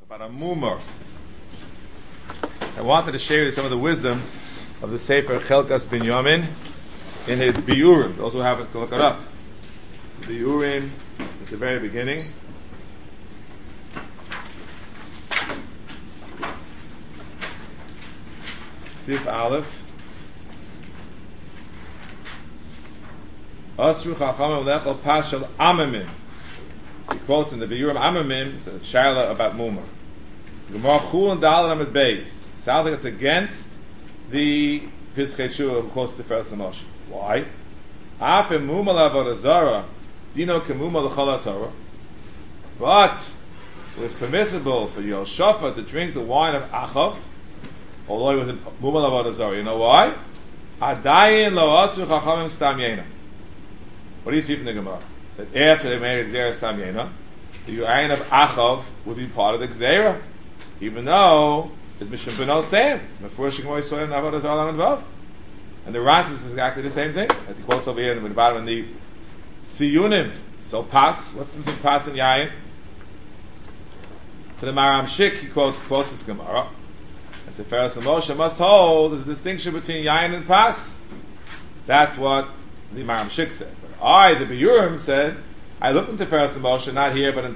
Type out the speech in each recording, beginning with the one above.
about a mumar. I wanted to share you some of the wisdom of the Sefer Chelkas Binyamin in his Biurim. Those who have it can look it up. Biurim at the very beginning. Sif Aleph. Asru Chachamim Lechel Pashal Amamim. So he quotes in the Biurim Amamim, it's a shaila about Mumar. Gemara Chul and Dalet Amid Beis. Sounds like it's against the Pischei Shua who quotes the first Moshe. Why? Afim Mumar Avodah Zarah Dino Kemumar L'Chol HaTorah. But it was permissible for Yehoshaphat to drink the wine of Achav, although he was in Mumar Avodah Zarah. You know why? Adayin Lo Asru Chachamim Stam Yena. What do you see from the Gemara? That after they made Gzera Stam Yena, the Yain of Achav would be part of the Gzera, even though it's Mishum Ben Osem. Mefurish Gemara Yisrael and Avodah Zarah and Vav. And the Ran is exactly the same thing, as he quotes over here in the bottom of the Siyunim. So pas, what's the difference between pas and Yain? So the Maram Shik, he quotes this Gemara. And Tiferes and Moshe must hold there's a distinction between Yain and pas. That's what the Maram Shik said. But the Biurim said, I looked into Tiferes and Moshe, not here, but in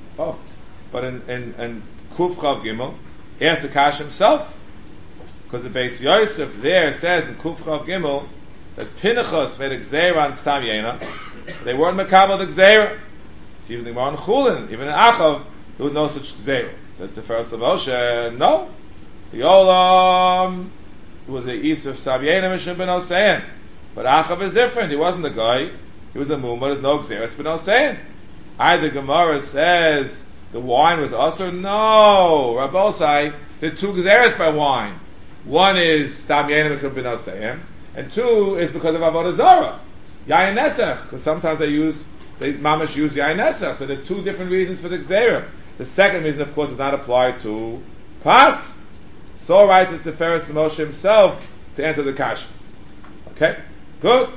Kuf Chav Gimel. He asked the Kash himself, because the Beis Yosef there says in Kuf Chav Gimel that Pinchas made a Gzeira on Stam Yena. They weren't Makabel the Gzeira. So even the Gemara in Chulin, even in Achav, there was no such Gzeira. Says Tiferes and Moshe, no. The Olam, it was a Yisuf Stam Yena Mishum Ben Osein. But Achav is different. He wasn't the guy. He was the Mumar. There's no Gzeira Ben Osein. Either Gemara says the wine was usher. No, Rabbosai, there are two Gzeras by wine. One is Stam Yena Mishum Ben Osein, and two is because of Avodah Zarah. Yain Nesach, because sometimes they mamash use Yain Nesach. So there are two different reasons for the Gzeira. The second reason, of course, is not applied to Pas. So writes it to Tiferes and Moshe himself to enter the Kasha. Okay? Good.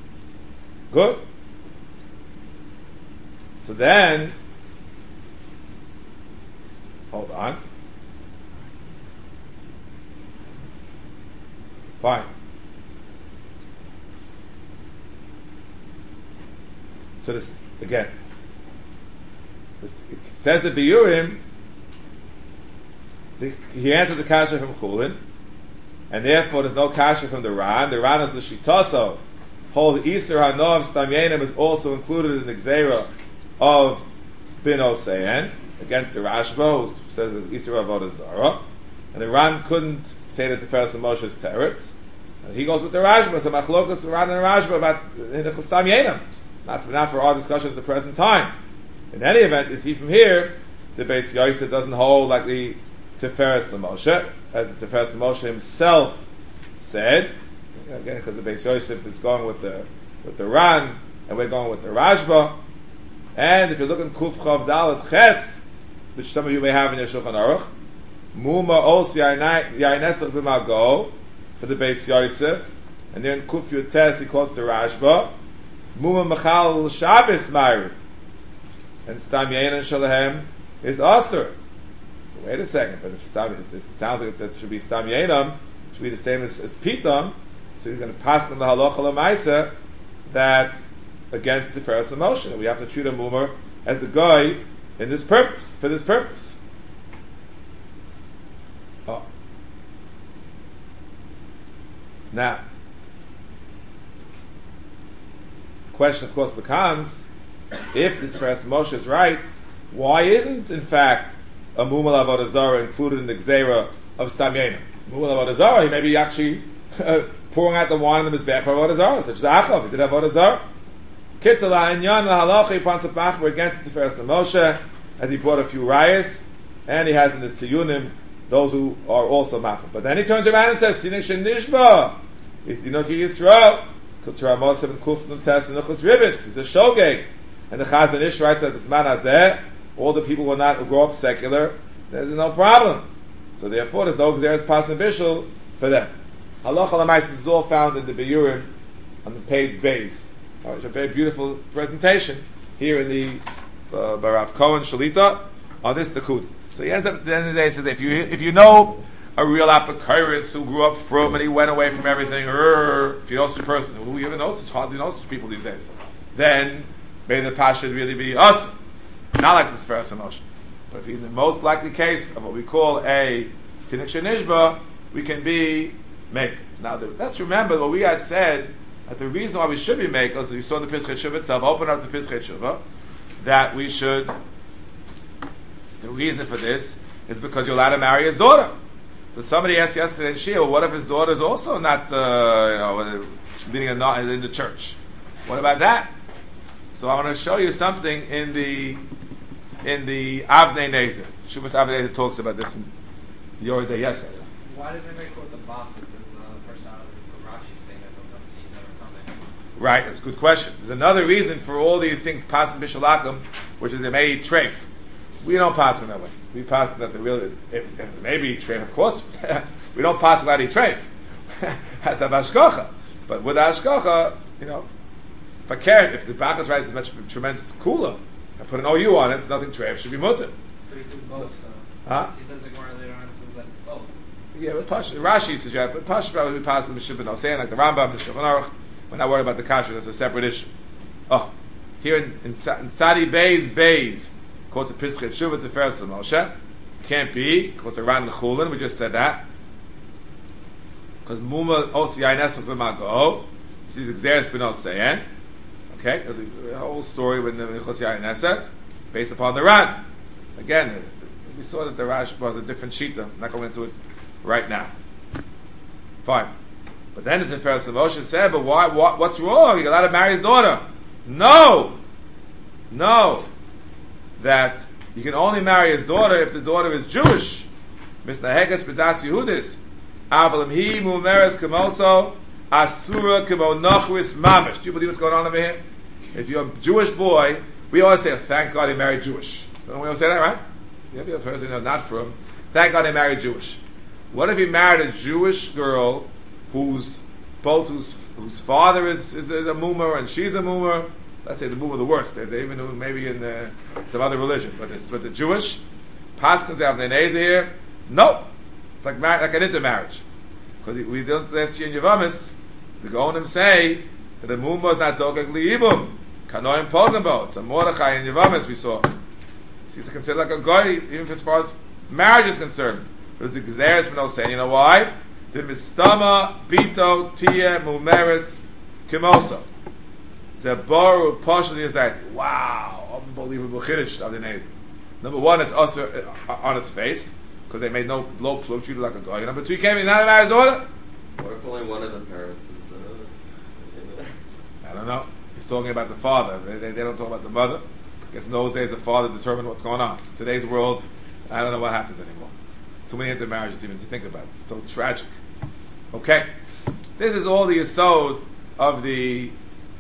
So then, hold on. Fine. So this, again, it says the Biurim, he answered the Kasha from Chulin, and therefore there's no Kasha from the Ran. The Ran is the Shitaso. Whole Isur HaNoav Stam Yenim is also included in the Gzeira of Ben Osein against the Rashba, who says the Isur Avodah Zarah. And the Ran couldn't say that the Tiferes and Moshe's teretz. And he goes with the Rashba. So Machlokas, the Ran and the Rashba about the Stam Yenim. Not for our discussion at the present time. In any event, you see from here, the Beis Yosef doesn't hold like the Tiferes and Moshe, as the Tiferes and Moshe himself said. Again, because the Beis Yosef is going with the Ran, and we're going with the Rashba. And if you look in Kuf Chav Dalet Ches, which some of you may have in your Shulchan Aruch, Muma Os Yain Nesach B'Mago for the Beis Yosef, and then Kuf Yud Tes he quotes the Rashba, Muma Machal Shabbos Ma'ir, and Stam Yein and Shalahem is Asur. So wait a second, but if Stam, it sounds like it should be Stam Yeinam, should be the same as Pitam. So he's going to pass on the halacha l'maisa that against the Tiferes and Moshe. We have to treat a mumar as a guy in this purpose, for this purpose. Oh. Now, the question of course becomes, if the Tiferes and Moshe is right, why isn't in fact a mumar avodah zarah included in the gzeira of Stam Yena? Mumar avodah zarah, he may be actually pouring out the wine in the mizbeach for avodah zarah, such as Achav, he did avodah zarah. Kitzala and Yan lahalacha pantzat machmer against the Tiferes and Moshe, as he brought a few rayas, and he has in the Tziyunim those who are also machmer. But then he turns around and says, Tinei shenishba, is Dinoki Yisrael, Kultura Moshe and Kuf Nutas and Nuchas Ribis, he's a shogeg. And the Chazon Ish writes that B'zman Hazeh, all the people who grow up secular, there's no problem. So therefore there's no Gzeres Pas and Bishul for them. Halacha l'mais, this is all found in the Biurim on the page base. It's a very beautiful presentation here in the Barav Cohen Shalita. on this Nakud. So he ends up at the end of the day says, if you know a real Apokyrus who grew up from and he went away from everything, if you know such a person, who you even know such, hardly know such people these days, then maybe the Pasha should really be us, not like the first emotion. But if in the most likely case of what we call a Tinuk Shenishba, we can be make. Now let's remember what we had said, that the reason why we should be make, as we saw in the Pischei Shuvah itself, open up the Pischei Shuvah, that we should, the reason for this is because you're allowed to marry his daughter. So somebody asked yesterday in Shia, well, what if his daughter is also not, leading a knot in the church? What about that? So I want to show you something in the Avnei Nezer. Shuvas Avnei Nezer talks about this in the Yoreh Yes. Why does anybody quote the Bach that says the first out of Rashi saying that he's never coming? Right, that's a good question. There's another reason for all these things passing Bishalakim, which is they may eat treif. We don't pass it that way. We pass it that they really, if maybe treif, of course. We don't pass it that eat treif. That's the hashgacha. But with the hashgacha, if I care, if the Bachas writes is much tremendous cooler, I put an OU on it, there's nothing treif, should be mutter. So he says both. Huh? He says the Gemara later on says that it's both. Yeah, but Rashi suggests, but Pasha probably be passing the Shulchan. I'm saying like the Rambam, the Shulchan Aruch. We're not worried about the kasher. That's a separate issue. Oh, here in Sadi Beis quotes a Pischei Shuvah to Tiferes Moshe. Can't be quotes a Ran Chulin. We just said that because Muma Osiyai Nesach B'Mago. This is Xeris B'No Seyen. Okay, there's a whole story with the Osiyai Nesach based upon the Ran. Again, we saw that the Rash was a different shita. I'm not going into it right now. Fine. But then the Tiferes Moshe said, but why? What's wrong? You're allowed to marry his daughter. No! That you can only marry his daughter if the daughter is Jewish. Misnaheges B'das Yehudis. Avalim hi mumeres kemoso asura kemo nochris mamish. Do you believe what's going on over here? If you're a Jewish boy, we always say, thank God he married Jewish. Don't we always say that, right? If you're a person not from, thank God he married Jewish. What if he married a Jewish girl whose father is a mumar and she's a mumar? Let's say the mumar the worst. They even do maybe in some other religion, but the Jewish paskins have the Nezer here. No, it's like an intermarriage, because we don't last year in Yavamis. The Gaonim say that the mumar is not dogeg liibum kanoim pogambo. It's a Mordechai in Yavamis we saw. So it's considered like a guy, even as far as marriage is concerned. There's the Gezeres B'No saying, you know why? The Mistama Bito Tia Mumeris Kimoso. The Baru partially is that, wow, unbelievable Chiddush of the Nezer. Number one, it's also on its face, because they made no low plug, treated like a guy. Number two, you can't be not a married daughter. What if only one of the parents is I don't know. He's talking about the father. They don't talk about the mother. I guess in those days the father determined what's going on. Today's world, I don't know what happens anymore. Too many intermarriages even to think about. It's so tragic. Okay, this is all the yesod of the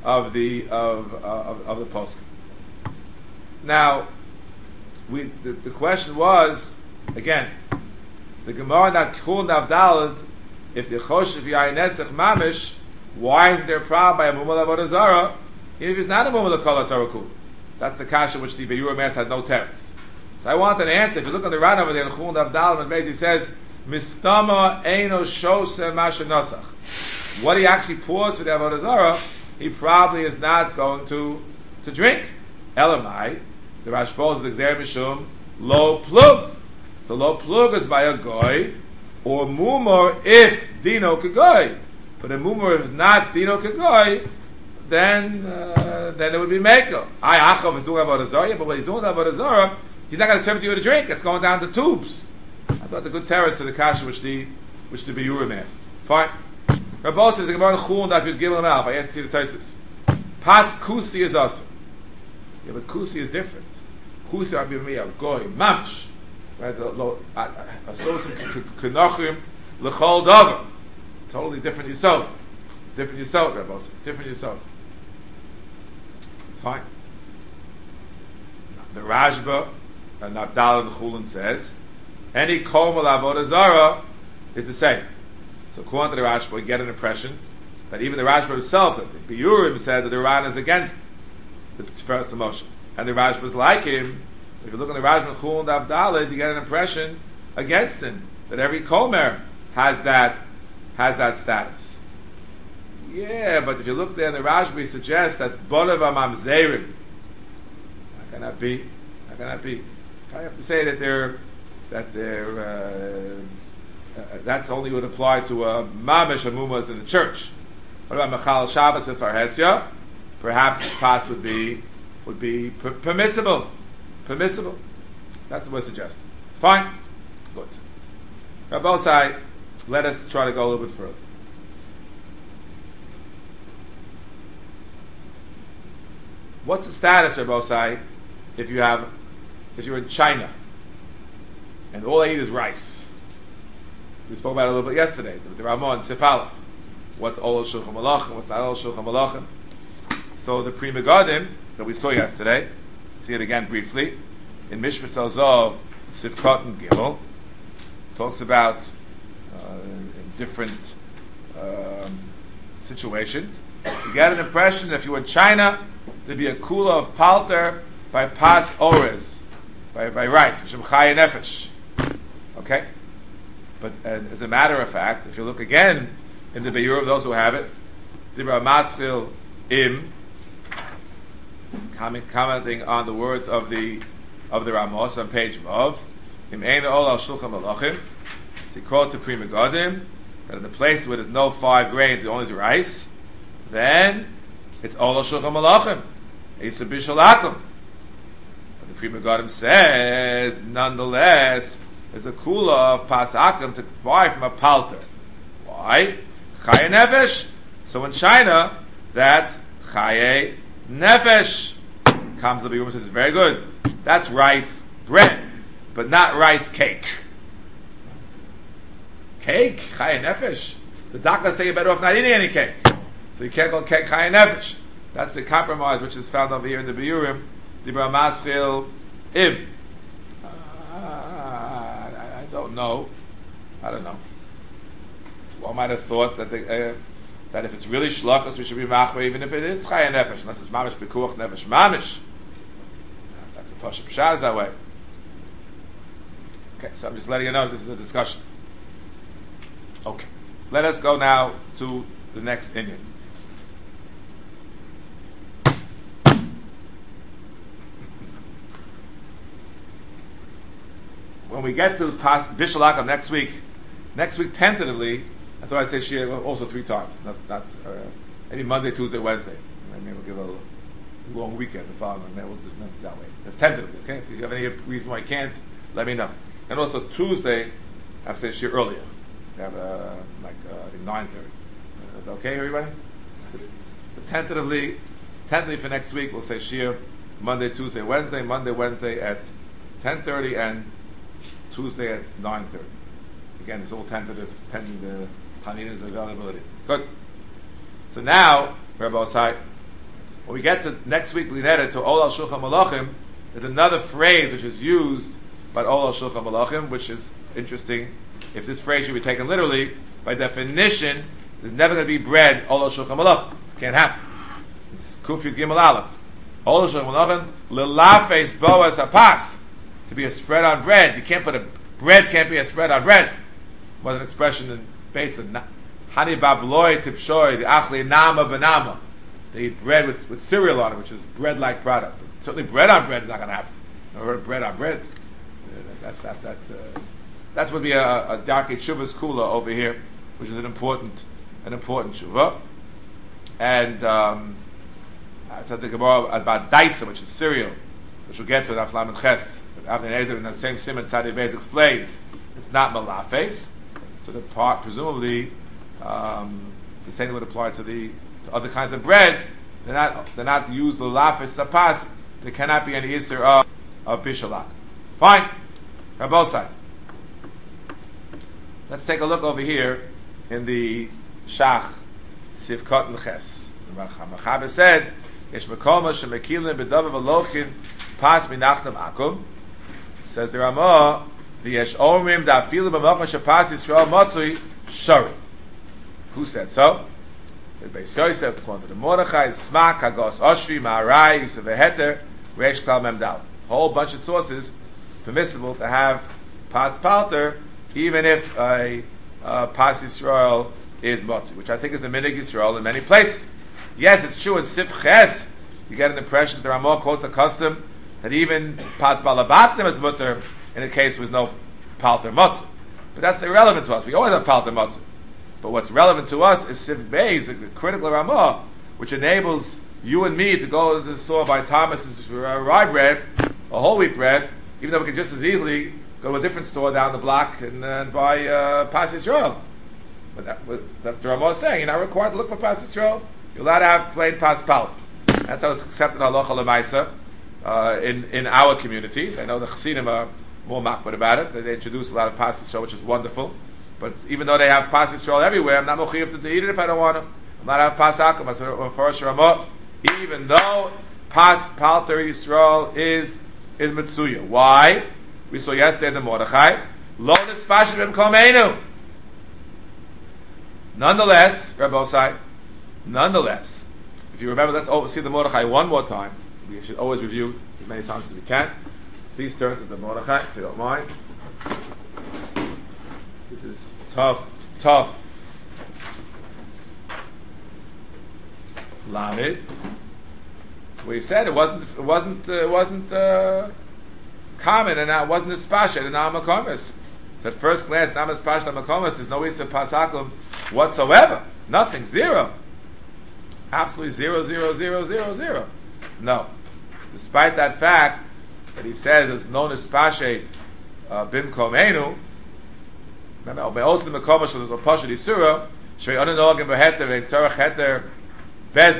poskim. Now, the question was again, the Gemara that Chul Navdalad, if the Choshev Yain Nesach Mamish, why isn't there a problem by a Mumah Avodah Zarah, even if it's not a Mumah L'Kol HaTorah Kul? That's the kasha which the Beyur Mas had no teretz. So I want an answer. If you look on the Ran over there in Chul Navdalad, it basically says, Mistama Eino Shose Masha Nosach. What he actually pours for the Avodah Zarah, he probably is not going to drink. Elamai, the Rashba is Xer Mishum, Lo Plug. So Lo Plug is by a goy, or Mumor if Dino Kagoy. But a Mumor is not Dino Kagoy, then it would be Mekel. Achav is doing Avodah Zarah, but when he's doing Avodah Zarah, he's not going to serve it to you to drink. It's going down the tubes. I thought it's a good terrace to the kasha which the Beyurim asked. Fine. Rabbi says the Gemara Chul and Daf Gimel Aleph. I asked to see the Tosfos. Pas Kusi is also. Yeah, but Kusi is different. Kusi are being a goy mamsh. Right? Associate Kenachim L'chol Davar. Totally different yisod. Different yisod, Rabbi says. Different yisod. Fine. The Rashba and Navdal and Chulin says any komal avodah zarah is the same. So according to the Rashba, we get an impression that even the Rashba himself, that the Biyurim said that the Iran is against the Tiferes Moshe, and the Rashba is like him, If you look in the Rajman Chul and Avdalid, you get an impression against him that every Komer has that status. Yeah, but if you look there in the Rashbi, suggests that Bolev Mamzerim. How can that be? How can that be? I have to say that that's only would apply to a Mamish Amumas in the church. What about Mechal Shabbos with Farhesya? Perhaps his pass would be permissible. Permissible. That's what we're suggesting. Fine. Good. Rabbosai, let us try to go a little bit further. What's the status, Rabbosai, if you're in China and all they eat is rice? We spoke about it a little bit yesterday. The Ramah and Sif Aleph. What's Olol Shulchan Malachim? What's not Olol Shulchan Malachim? So the Pri Megadim that we saw yesterday, see it again briefly, in Mishpat Zov, Sif Cotton Gimel, talks about in different situations. You get an impression that if you were in China, there'd be a kula of palter by pas ores, by rice, Mishum Chaya Nefesh. Okay? But as a matter of fact, if you look again in the Be'ur of those who have it, Dibra Maschil Im, commenting on the words of the Ramos on page Vav, Im Ein Ol Al Shulchan Malachim, he quotes to Pri Megadim that in the place where there's no 5 grains, it only is rice, then it's Ol Al Shulchan Malachim, Esa Bishalakum. But the Pri Megadim says, nonetheless, there's a kula of pasakim to buy from a palter. Why? Chaye nefesh. So in China, that's chaye nefesh. Comes the Bigum says, very good. That's rice bread, but not rice cake. Cake? Chaye nefesh. The doctors say you're better off not eating any cake. So you can't go cake chaye nefesh. That's the compromise which is found over here in the Biurim. Dibra Maschil Im. I don't know. One might have thought that that if it's really shlachos, we should be machmer, even if it is chaya nefesh, unless it's mamish bekuach nefesh mamish. That's a pashup shaz that way. Okay, so I'm just letting you know this is a discussion. Okay, let us go now to the next Indian. When we get to Bishalakam next week tentatively, I thought I'd say Shia also 3 times. Not maybe Monday, Tuesday, Wednesday. Maybe we'll give a long weekend the following. Maybe we'll do it that way. That's tentatively, okay? If you have any reason why you can't, let me know. And also Tuesday, I have to say Shia earlier. We have I think 9:30. Is that okay, everybody? So tentatively for next week, we'll say Shia Monday, Tuesday, Wednesday. Monday, Wednesday at 10:30 and Tuesday at 9:30. Again, it's all tentative, pending the Hanina's availability. Good. So now, Rabbi Osai, when we get to next week, Lineda, to Ol Al Shulchan Malachim, there's another phrase which is used by Ol Al Shulchan Malachim, which is interesting. If this phrase should be taken literally, by definition, there's never going to be bread Ol Al Shulchan Malachim. It can't happen. It's Kufyud Gimel Aleph. Ol Al Shulchan Malachim, Lelafes Boas Hapas. To be a spread on bread. You can't bread can't be a spread on bread. Was an expression in Beitza. Hani babloy tipshoy, the achli nama banama. They eat bread with cereal on it, which is bread-like product. But certainly bread on bread is not going to happen. Never heard of bread on bread. That would be a darkei shuvas kula over here, which is an important shuva. And I said the Gemara about daisa, which is cereal, which we'll get to in Aflam and Ches. Avnei Nezer in the same Simon Tzadi Beis explains it's not malafes. So the part presumably the same would apply to other kinds of bread. They're not used lalafes sapas. There cannot be any iser of bishalak. Fine. Rabbosai. Let's take a look over here in the Shach Sivkot and Ches. The Machaber said, "Yesh mekoma shemekilim b'davar v'lochin pas minachtam akum." Says the Ramah, "V'yesh omrim da'afilu b'makom shepas Yisrael matzui shari." Who said so? The Beis Yosef, according to the Mordechai, Smak Hagos Oshri Ma'arai Yusuf Veheter Reish Klal Memdal. whole bunch of sources, it's permissible to have pas palter, even if a pas Yisrael is motzi, which I think is a minig Yisrael in many places. Yes, it's true in Sif Ches, you get an impression that the Ramah quotes a custom that even pas balabatim is mutter in a case where there's no palter motzi. But that's irrelevant to us. We always have palter motzi. But what's relevant to us is Sif Beis, a critical Ramah, which enables you and me to go to the store buy Thomas's rye bread, or whole wheat bread, even though we can just as easily go to a different store down the block and buy Pas Yisrael. But that the Ramah is saying, you're not required to look for Pas Yisrael. You're allowed to have plain Pas Pal. That's how it's accepted halacha l'maisa in our communities. I know the Chassidim are more makbid about it. They introduce a lot of Pas Yisrael, which is wonderful. But even though they have Pas Yisrael everywhere, I'm not mochiv to eat it if I don't want to. I'm not have Pas Akum. I said first Ramah. Even though Pas Palter Yisrael is Mitsuya. Why? We saw yesterday in the Mordechai. Lo nispashim b'mkomeinu. Nonetheless, Rabbi Osai, if you remember, let's see the Mordechai one more time. We should always review as many times as we can. Please turn to the Mordechai, if you don't mind. This is tough. Lamed. We've said it wasn't common, and it wasn't espashet in our makomis. So at first glance, not espashet in makomis, there's no isa pasakum whatsoever. Nothing, zero. Absolutely zero. No. Despite that fact that he says there's no espashet bimkomenu. Remember, also the makomis was a pashat isura. Shvei onanog and beheter and tzarach heter. But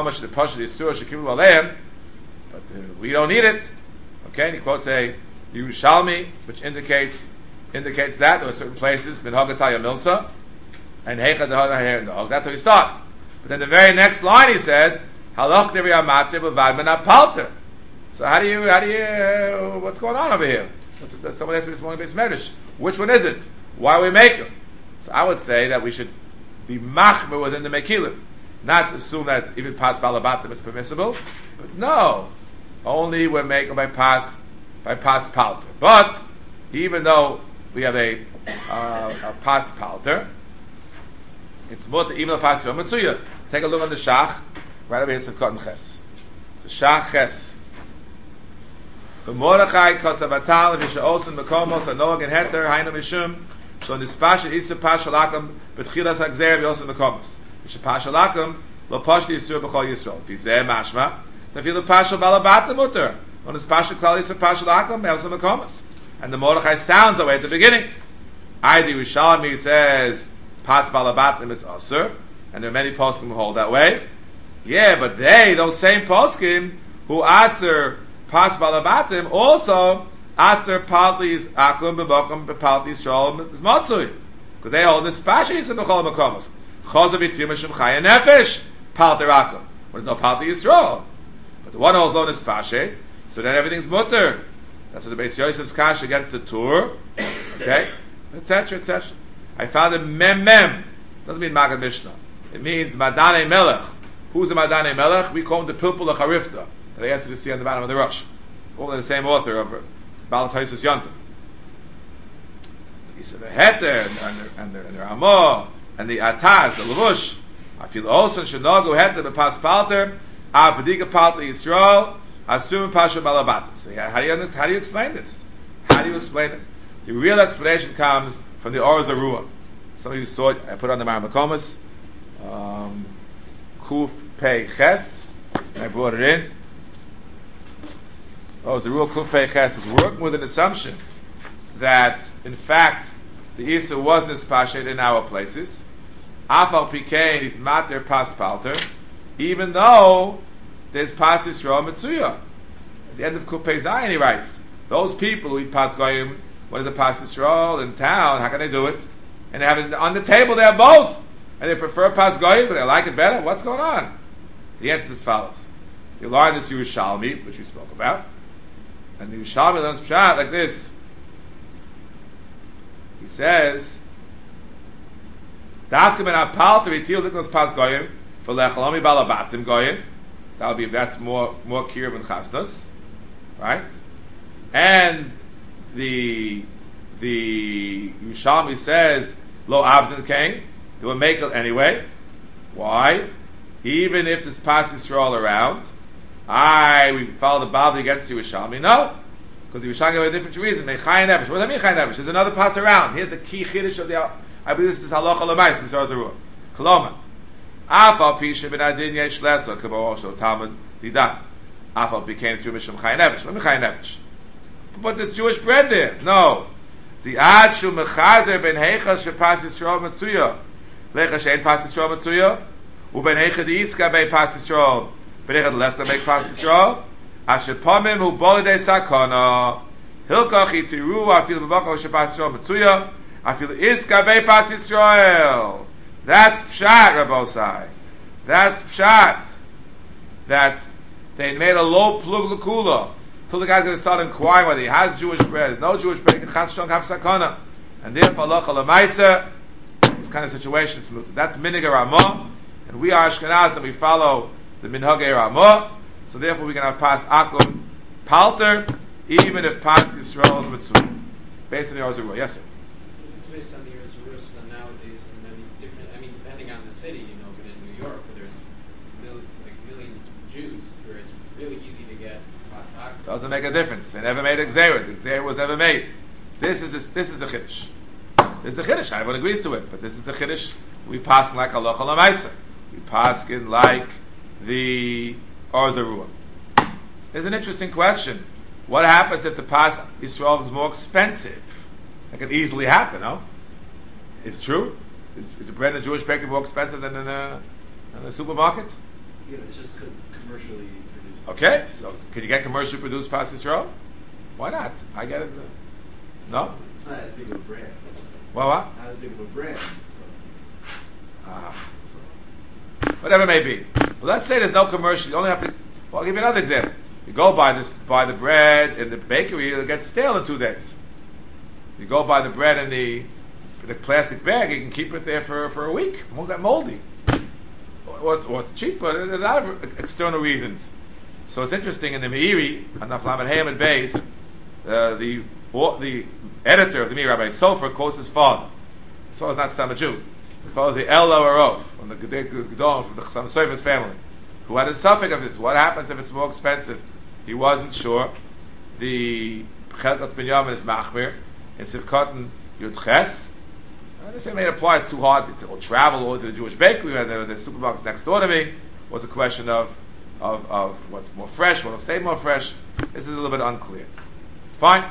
we don't need it. Okay, and he quotes a Yerushalmi, which indicates that there are certain places, Minhagataya Milsa, and Heicha Dehana. That's how he starts. But then the very next line he says, Halach Devi Amate B'Vad Palter. So how do you what's going on over here? Someone asked me this morning based Medish. Which one is it? Why are we making? So I would say that we should be machmer within the Mekilim. Not to assume that even pas balabatim is permissible, but no, only we're making by pas palter. But even though we have a pas palter, it's more to even a pas mitzuya. Take a look on the shach right over here. It's a cotton ches. The shach ches. The Mordechai kosavatal v'isha osen mekomos anog and heter hainu mishum shlo nispashet isa pas shalakam betchilas hagzer v'osen mekomos. Shapashalakum lo pashti yisur b'chol Yisrael. If he's there, mashma, then feel the pashal balabatim mutter. On his pashal klal yisur pashalakum me'os ha'makomas. And the Mordechai sounds away at the beginning. Aidi Rishalmi says pas balabatim is asur, and there are many poskim who hold that way. Yeah, but those same poskim who asur pas balabatim, also asur palti akum b'bokum b'palti Yisrael is matzui, because they hold this pashal yisur b'chol ha'makomas. When there's no Palti Yisrael, but the one holds known as Pashe, so then everything's mutter. That's what the Beis Yosef's kash against the Tur, okay, etc. I found a mem doesn't mean Magad Mishnah. It means Madane Melech. Who's the Madane Melech? We call him the Pilpul Charifta that I asked you to see on the bottom of the rush. It's all the same author of Baal Toisus Yontif. He said the Heter and the Ramah. And the Ataz, the Lavush, I feel also Shanogu had to pass Palter, Avadiga Palter Yisrael, Asum Pasha Balabatis. So how do you explain this? How do you explain it? The real explanation comes from the Or Zarua. Some of you saw it, I put it on the Maramakomas, Kuf Pei Ches, and I brought it in. Zarua Kuf Pei Ches is working with an assumption that, in fact, the Isa was nispashet in our places. Afal Pikein is mater pas palter, even though there's pas Yisrael Mitzuya. At the end of Kupei Zayin, he writes, those people who eat pas goyim, what is the pas Yisrael in town? How can they do it? And they have it on the table. They have both, and they prefer pas goyim, but they like it better. What's going on? The answer is as follows: you learn this Yerushalmi, which we spoke about, and the Yerushalmi learns pshat like this. He says, "Dafka ben apalter itil diknos pas goyim for lechalomi balabatim goyim." That's more kirv and chasnas, right? And the Yerushalmi says lo avdin kain, it will make it anyway. Why? Even if there's Pas Yisrael around, we follow the Bavli against Yerushalmi. No, because the Yerushalmi have a different reason. Mechai Nevesh. What does that mean, Chai Nevesh? There's another Pas around. Here's the key chiddush of the. I believe this is halacha l'mais. This is Azarua. Koloma. Afal pisha ben adin yesh lesa kamo osho Talmud didan. Afal became to mishum Chai Nevesh. Let me Chai Nevesh. But there's Jewish bread there. No. The ad shu mechazer ben heichas shepas Yisrael matzuya. Lecha shein Pas Yisrael matzuya. Uben heichad iska bei Pas Yisrael. Ben heichad lesa bei Pas Yisrael. Asher pomim hu bolidei sakona. Hilkach itiru afil b'bakal shepas Yisrael matzuya. Afil iska bei Pas Yisrael. That's pshat, Rabbosai. That's pshat. That they made a low plug l'kula. Till the guy's going to start inquiring whether he has Jewish bread. There's no Jewish bread. Chas shon have sakana. And therefore, halacha l'maisa, this kind of situation is muted. That's minhag Ramah, and we are Ashkenaz, and we follow the minhag Ramah. So therefore, we can have pas akum palter, even if pas Yisrael is mitzvah, based on the Ozerua. Yes, sir. It's based on the Jerusalem nowadays, and many different. I mean, depending on the city, but in New York, where there's millions of Jews, where it's really easy to get pas akum. Doesn't make a difference. They never made a gzera. The gzera was never made. This is the chiddush. This is the chiddush. Everyone agrees to it, but this is the chiddush. We pass like halacha l'maisa. We pass like the Orzarua. There's an interesting question. What happens if the pas Yisrael is more expensive? That could easily happen, no? It's true. Is the bread in a Jewish bakery more expensive than in a supermarket? Yeah, it's just because it's commercially produced. Okay, so can you get commercially produced pas Yisrael? Why not? I get it. No? It's not as big of a brand. What? Not as big of a brand. So. Whatever it may be. Well, let's say there's no commercial. You only have to. Well, I'll give you another example. You go buy the bread in the bakery, it'll get stale in 2 days. You go buy the bread in the plastic bag, you can keep it there for a week. It won't get moldy. Or it's cheap, but there's a lot of external reasons. So it's interesting in the Meiri, Hanaf Lamed Hayam and Beis, the editor of the Meiri, Rabbi Sofer, quotes his father. His father's not Stam a Jew. His father's the El Arov, from the Gedol, from the Chassam Sofer's family, who had a suffix of this. What happens if it's more expensive? He wasn't sure. The Chelkas Binyamin is Machmir, in Sivkotten Yud Ches. They say it applies too hard to travel or to the Jewish bakery, and the supermarket's next door to me. Was a question of what's more fresh, what'll stay more fresh. This is a little bit unclear. Fine.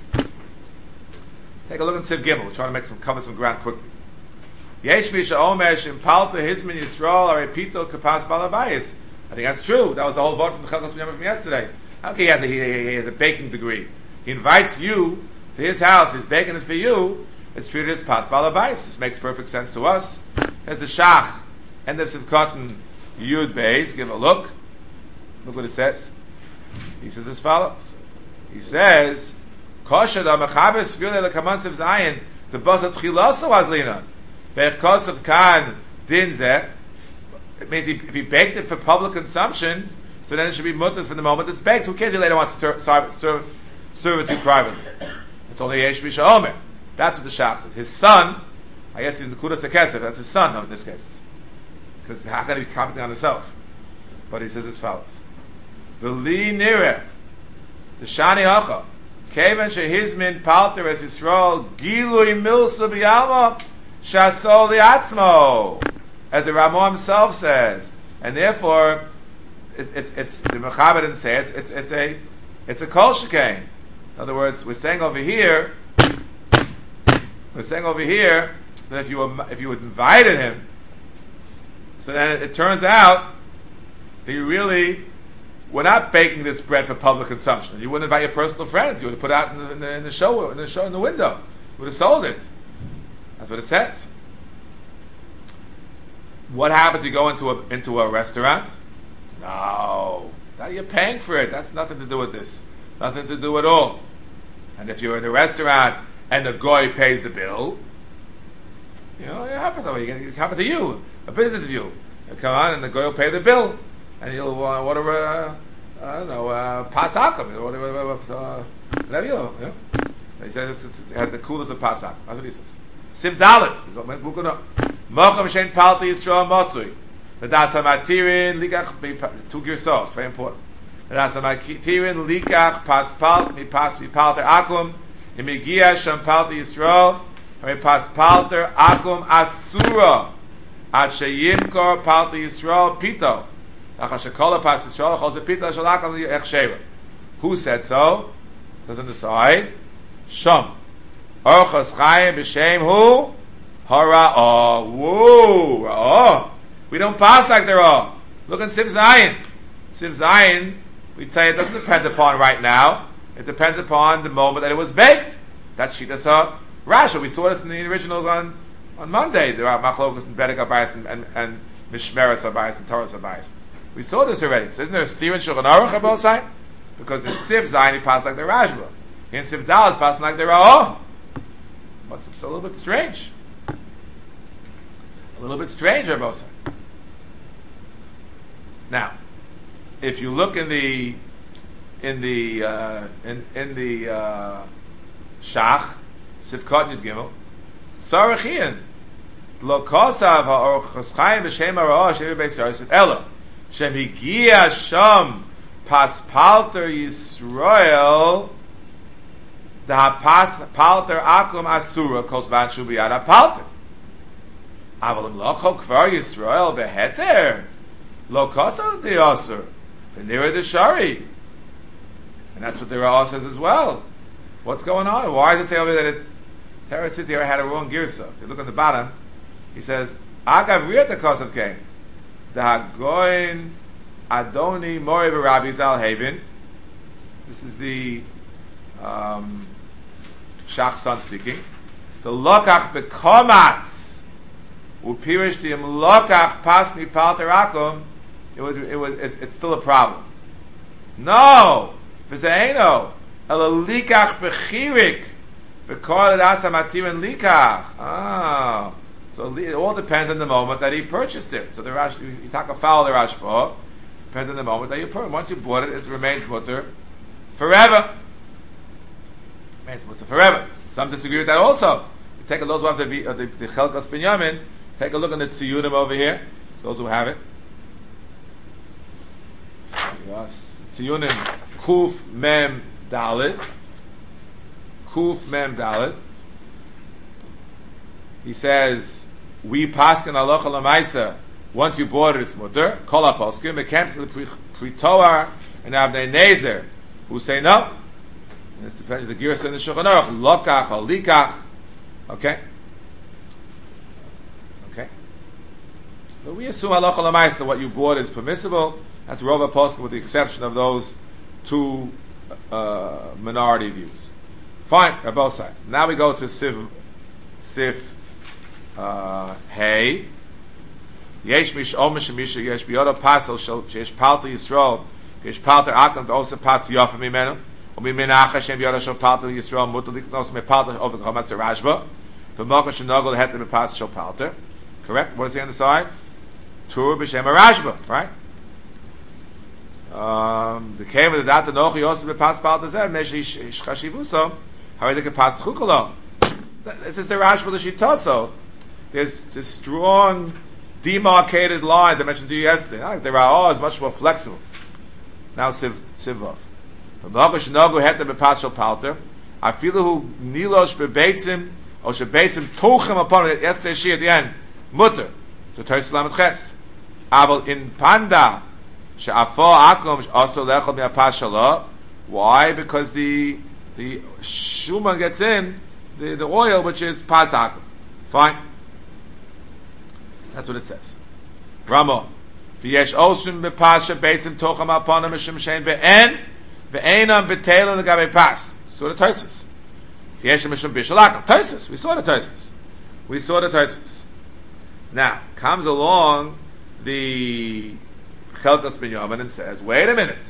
Take a look at Siv Gimel. We're trying to cover some ground quickly. Yesh Misha Omesh Impalta Hizmin Yisrael Arepito Kapas Balabayis. I think that's true. That was the whole vote from the Chelkas Binyamin from yesterday. Okay, he has a baking degree. He invites you to his house. He's baking it for you. It's treated as Pas Balabayis. This makes perfect sense to us. There's the Shach. End of Sivkotten Yud Beis. Give a look. Look what it says. He says as follows. He says, Kosher da Mechabes Vile Lekamansev Zayin the Basat Chilaso Hazlina. Bechkosav Kan Dinze. It means if he baked it for public consumption, so then it should be mutter from the moment it's baked. Who cares if he later wants to serve it to privately? It's only Yesh Misha Omer. That's what the Shach says. His son, I guess in the Kudas HaKesef, that's his son, no, in this case. Because how can he be commenting on himself? But he says as follows. V'li nireh, the Shani Hacha, Kevan shehizmin palter es Yisrael, gilui milsa b'yalma, shasol li'atzmo, as the Ramah himself says. And therefore, it's the Mechaber didn't say it, it's a kol shekain. In other words, we're saying over here that if you had invited him, so then it turns out that you really were not baking this bread for public consumption. You wouldn't invite your personal friends. You would have put it out in the show in the window. You would have sold it. That's what it says. What happens if you go into a restaurant? No, now you're paying for it. That's nothing to do with this. Nothing to do at all. And if you're in a restaurant and the goy pays the bill, it happens that way. It happens to you, a business interview. You come on and the goy will pay the bill, and you'll order I don't know, Pasakim, whatever you know. He says it has the coolest of Pasak. That's what he says. Siv Dalet. Mocham Shen Palti Yisrael Motzui. The Dasa Matirin Likach, two Girsos, very important. The Dasa Matirin Likach Paspalt, Mi Palter Akum, Imigia Shem Palti Yisrael, Mi Paspalter Akum Asura, Ad Sheyimkor Palti Yisrael Pito. Achashakola Pas Yisrael, Chos Pito Shalakam Echsheva. Who said so? Doesn't decide. Shom. Orchos Chaim b'shem who? Hara'ah. Whoa. Ra'ah. We don't pass like they're all. Look at Siv Zayin. Siv Zayin, we tell you it doesn't depend upon right now. It depends upon the moment that it was baked. That's Shitasa Rasha. We saw this in the originals on Monday. There are Machlokas and Bedek Abayis and Mishmeres Abayis and Torah Abayis. We saw this already. So isn't there a Stephen Shulchan Aruch about Zayin? Because in Siv Zayin he passed like the Rashba. In Siv Dal it's passing like the Ra'ah. But it's a little bit strange. A little bit strange, Rabbi Osai. Now, if you look in the Shach Sivkot Yud Gimel, Sarachian Lo Kosav HaOrchos Chaim B'Shem HaRa'ah Shevi Beis Yosef Ela Shem Higia Sham Paspalter Yisrael the Palter Akum Asura Kosvan Shubiyad HaPalter Avalim Locho Kvar Yisrael Beheter Lo Kosav the Osir V'nira the Shari, and that's what the Ra'ah says as well. What's going on? Why does it say over there that it's Teretz says here had a wrong girsa? If you look on the bottom, he says Agav Riyat the Kosav came the Hagoin Adoni Mori Rabbi Zal Haven. This is the Shach son speaking. The Lokach Bekomatz Upirish the Lokach Pasmi Palter Akum. It's still a problem. No, v'zeino ela likach bechirik v'kol asa matirin likach. Ah, so it all depends on the moment that he purchased it. So the Rash, you take a foul the Rashba, depends on the moment that you purchased. Once you bought it, it remains mutter forever. Remains mutter forever. Some disagree with that also. You take a look at the Chelkas Binyamin. Take a look at the Tziyunim over here. Those who have it. Tziyunim Kuf Mem Dalet. Kuf Mem Dalet. He says, we paskin halacha lamaisa. Once you bought it, it's mutter. Kol haposkim. It came to the Pritoar and Avnei Nezer, who say no. And it depends on the Girsa in the Shulchan Aruch. Lokach or likach. Okay. Okay. So we assume halacha lamaisa. What you bought is permissible. That's Rova Poskim, with the exception of those two minority views. Fine, they're both sides. Now we go to Sif Hey. Yesh mish omish misha yesh biyoda pasel shesh palter Yisrael yesh palter akam ve'osa pas yafim mimenu u'mimenacha shem biyoda shel palter Yisrael mutar liknos me palter over chomas Rashba v'mocha shenogol heter bepas shel palter. Correct? What does he on the side? Tur b'shem Rashba, right? The came with the data nochi also be pas palter zeh meshi chashivuso how they can pass chukolo. This is the Rashba the Shitaso. There's strong demarcated lines I mentioned to you yesterday. The Ra'ah is much more flexible. Now Sivov. From the Hokash Nagu het the Bepashal Palter. I feel who Nilosh Bebeitzim or Shebeitzim Tochem upon it yesterday she at the end. Mutter. So Tersalam Ches. Aval in Panda Sha'afo Akum also Lechol Mi'apashala. Why? Because the Shuman gets in the oil which is Pas Akum. Fine. That's what it says. Ramo. V'yesh osrim bepasha beitzim tocham alponim mishum shein be'en ve'enam be'teilin l'gabei pas. So the Tosfos. V'yesh mishum b'shalakam. Tosfos. We saw the Tosfos. Now, comes along the Chelkas Binyamin and says, wait a minute.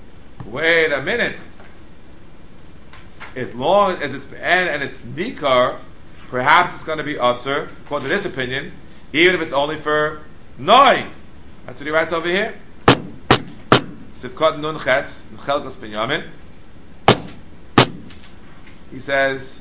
As long as it's be'en and it's nikar, perhaps it's going to be usher, according to this opinion, even if it's only for noi. That's what he writes over here. Sivkot Nun Ches, Chelkos Binyamin. He says,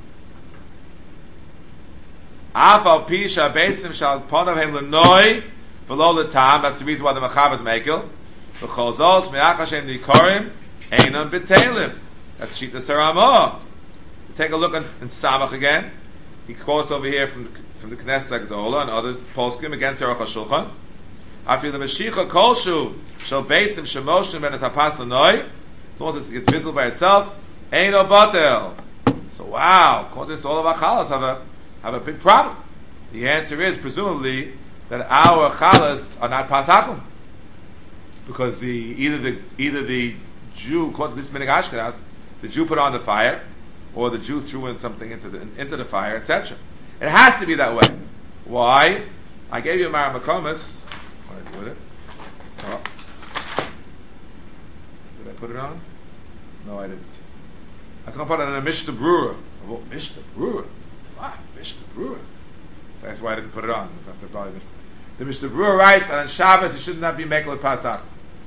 Af al pisha beitzim shal ponav hem lenoi v'lo letam. That's the reason why the Mechaber is Mekil. V'chozos me'ach Hashem nikorim einam b'teilim. That's Shita Saramah. Take a look in Samach again. He quotes over here from the Knesset Gdola and others poskim against Aruch HaShulchan. After the Mashiach Kolshu shall beitzim shemoshim ben etapas lenoi. As long as it's visible by itself, eino batel. So wow, according to all of our chalas have a big problem. The answer is presumably that our chalas are not pasachim, because either the Jew, according to this minig Ashkenaz, the Jew put on the fire, or the Jew threw in something into the fire, etc. It has to be that way. Why? I gave you a Mara Makomis. What did I do with it? Oh. Did I put it on? No, I didn't. I was going to put it on a Mishnah Brewer. Oh, Mishnah Brewer. What? Mishnah Brewer. That's why I didn't put it on. The Mishnah Brewer writes, and on Shabbos it should not be Mekel at Pasach.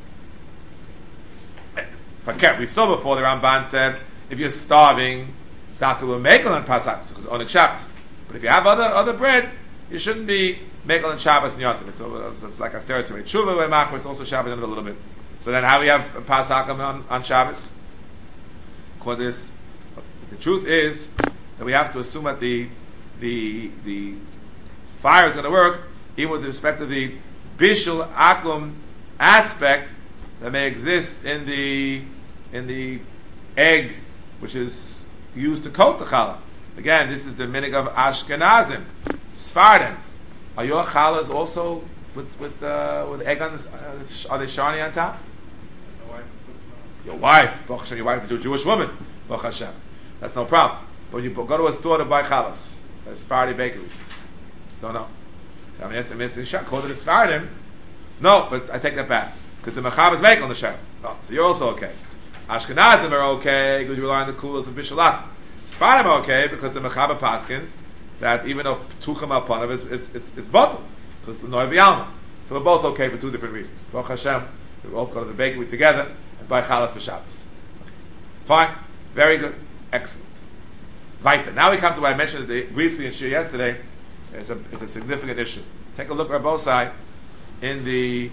We saw before the Ramban said, if you're starving, Dafka will Mekel on Pasach, because on Shabbos. But if you have other bread, you shouldn't be Mekel on Shabbos and Yontif. It's like a stereotype. Tshuva we Machmas, it's also Shabbos in it a little bit. So then how do we have Pasach on Shabbos? This, the truth is that we have to assume that the fire is going to work even with respect to the bishul akum aspect that may exist in the egg which is used to coat the challah. Again, this is the minig of Ashkenazim, Sfardim. Are your challahs also with egg on this? Are they shani on top? Your wife, Baruch Hashem, your wife is a Jewish woman, Baruch Hashem. That's no problem. But when you go to a store to buy challahs, there's Sephardi bakeries. Don't know. I mean, it's a call to the Sephardim. No, but I take that back. Because the Mechaber is making on the Shem. Oh, so you're also okay. Ashkenazim are okay because you rely on the coolers of Bishalach. Sephardim are okay because the Mechaber paskins that even though Tucham Alpanav is bottled. Because the Noi B'Yalma. So we're both okay for two different reasons. Baruch Hashem, we both go to the bakery together and buy chalas for Shabbos. Okay. Fine. Very good. Excellent. Weiter. Now we come to what I mentioned briefly in Shir yesterday. It's a significant issue. Take a look at both sides in the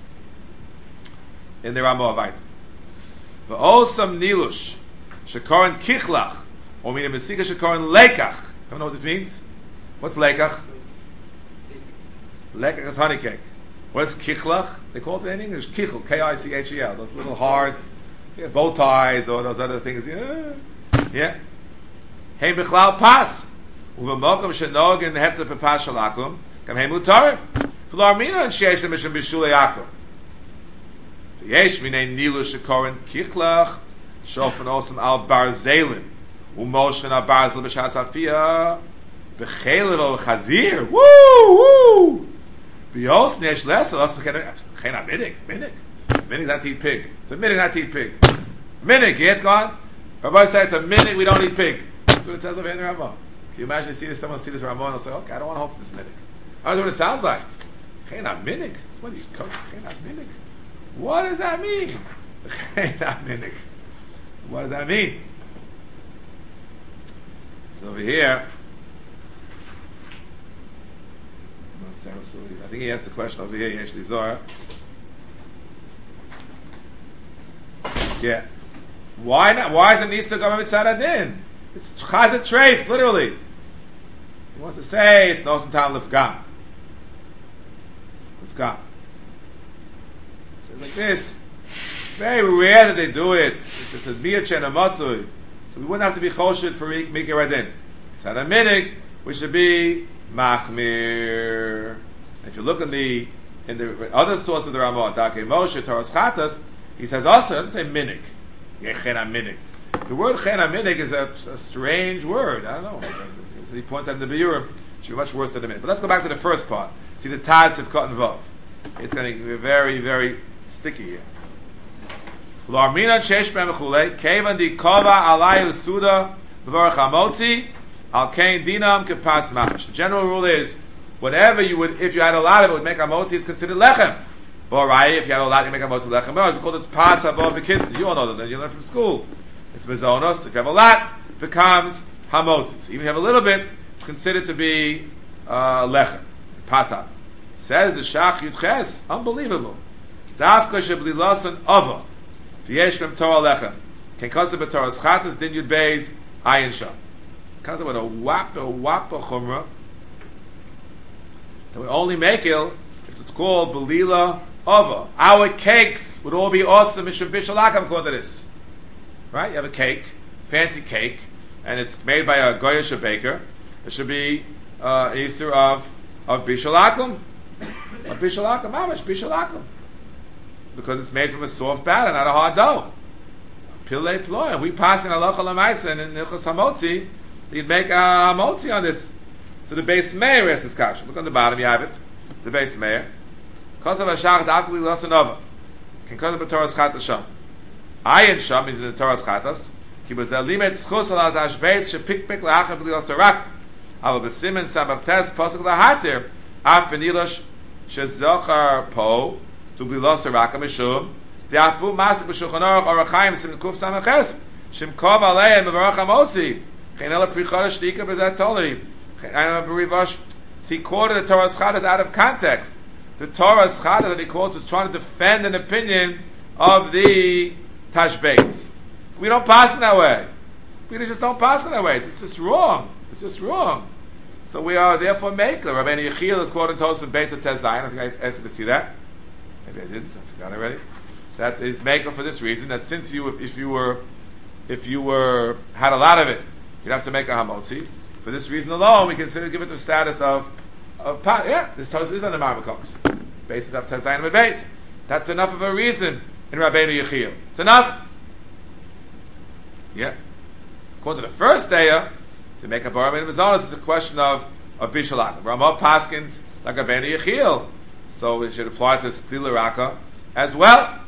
Ramah Weiter. V'osam nilush shekorin kichlach or meaning mesika shekorin lekach. You know what this means? What's lekach? Lekach is honey cake. What's kichlach? They call it in English kichel, K-I-C-H-E-L. Those little hard bow ties or those other things. Yeah. Hey bichlal pas. Uvemokum shenogin hepta pepas shalakum. Kam hey mutarim. V'larmina and sheish mishim b'shulei akum. V'yesh minei nilu shekorin kichlach shofen osam al barzelin. Umoshen al barzel b'shas afiyah. B'chelet ol chazir. Woo! Bios nesh less. Chena minig. Minig not to eat pig. It's a minig not to eat pig. Minig, yeah, it's gone. Rabbi said it's a minig we don't eat pig. That's what it says over here in the Ramah. Can you imagine someone see this Ramah and they'll say, okay, I don't want to hold for this minig. I don't know what it sounds like. Chena minig. What are you cooking? Chena minig. What does that mean? Chena minig. What does that mean? So over here. I think he asked the question over here, Yeshli Zohar. Yeah. Why not? Why is it Nisa Gama Mitzad Adin? It's Chazet Treif, literally. He wants to say it's Nosan Tam Lefgam. Lefgam. So like this. It's very rare that they do it. It's a Miyach and a Matzui. So we wouldn't have to be Choshit for Mikir Adin. It's had a minig, which should be Machmir. If you look in the other source of the Ramah, Dakei Moshe, Toras Chatas, he says also, doesn't say minig. Chena minig. The word chena minig is a strange word. I don't know. He points out in the Biyurim, it should be much worse than a minig. But let's go back to the first part. See the Taz of Cotton Vav. It's going to be very, very sticky here. L'armina shesh ben mechulei, kevan di kova alayu suda b'varach hamotzi, al kain dinam kepas mamash. The general rule is, whatever you would, if you had a lot of it, would make hamotzi is considered lechem. V'orai, if you have a lot, you make a motzi lechem menorah. We call this pas haba v'kisn. You all know that. You learn from school. It's mezonos. If you have a lot, it becomes hamotzi. So even if you have a little bit, it's considered to be lechem. Pasab. Says the Shach Yudches, unbelievable. Davka shebli lasan ava. V'yesh from Torah lechem. Can consider Torah's chatas din yud beis ayin sham. Consider with a wappa chumrah. And we only make it if it's called belila ava. Our cakes would all be awesome. Mishum bishalakam according to this. Right? You have a cake, fancy cake, and it's made by a goyish baker. It should be Easter of bishalakum. Of bishalakum, how much bishalakum? Because it's made from a soft batter, not a hard dough. Pilei ploy. We pass in halacha lemaisa and in Hilchos Hamotzi, you'd make a hamotzi on this. So the base mayor is this kasha. Look on the bottom, you have it. The base mayor. Kosav hashach da'akli lasanova. Can kosav b'torah's chatas sham. Ayin sham means in the Torah's chatas. Ki b'zel limet schus al ha'ashbeit shepikpik la'achav b'li lasarak. Ava b'simen sabachtes posik la'hatir. Af v'nilash shezochar po to b'li lasarak mishum. De'afu masik b'shulchan aruch orachayim sim kuf samaches. Shim kov aleim b'varach hamotzi. Chen ela prichara shtika b'zat toli. I remember Rivash, he quoted the Torah's Chadas out of context. The Torah's Chadas that he quotes was trying to defend an opinion of the Tashbates. We don't pass in that way. We just don't pass in that way. It's just wrong. It's just wrong. So we are therefore maker. Rabbeinu Yechiel is quoting Tosaf Beitz at Tez Zayin. I think I asked you to see that. Maybe I didn't. I forgot already. That is maker for this reason. That since if you had a lot of it, you'd have to make a hamotzi. For this reason alone, we consider give it the status of pot. Yeah, this toast is on the Marmakoms. Basis of Tazayin with base. That's enough of a reason in Rabbeinu Yechiel. It's enough. Yeah. According to the first day, to make a bar mitzvah zonos is a question of bishalak. Ramah Paskins like Rabbeinu Yechiel, so it should apply to Shlila Raka as well.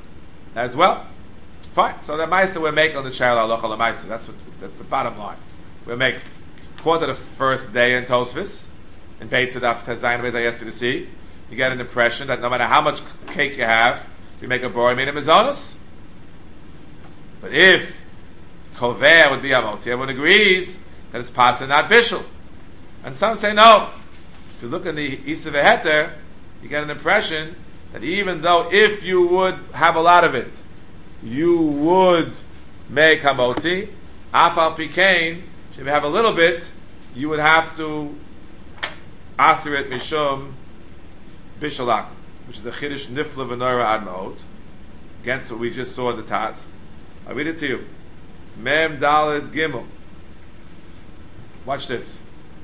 Fine. So the Meister we're making on the Shayla Halacha LaMeister. That's the bottom line. We're making. According to the first day in Tosfos, in Beit Tzedaf Tezayin Beis I asked you to see, you get an impression that no matter how much cake you have, you make a bor made of mazonos. But if Kover would be Hamotzi, everyone agrees that it's pasta, not bishul. And some say no. If you look in the Isa Veheter, you get an impression that even though if you would have a lot of it, you would make Hamotzi, Afal Pikain, if you have a little bit, you would have to aser it mishum bishalak, which is a chiddush nifla v'noira ad ma'od, against what we just saw in the Taz. I read it to you. Mem Daled Gimel. Watch this.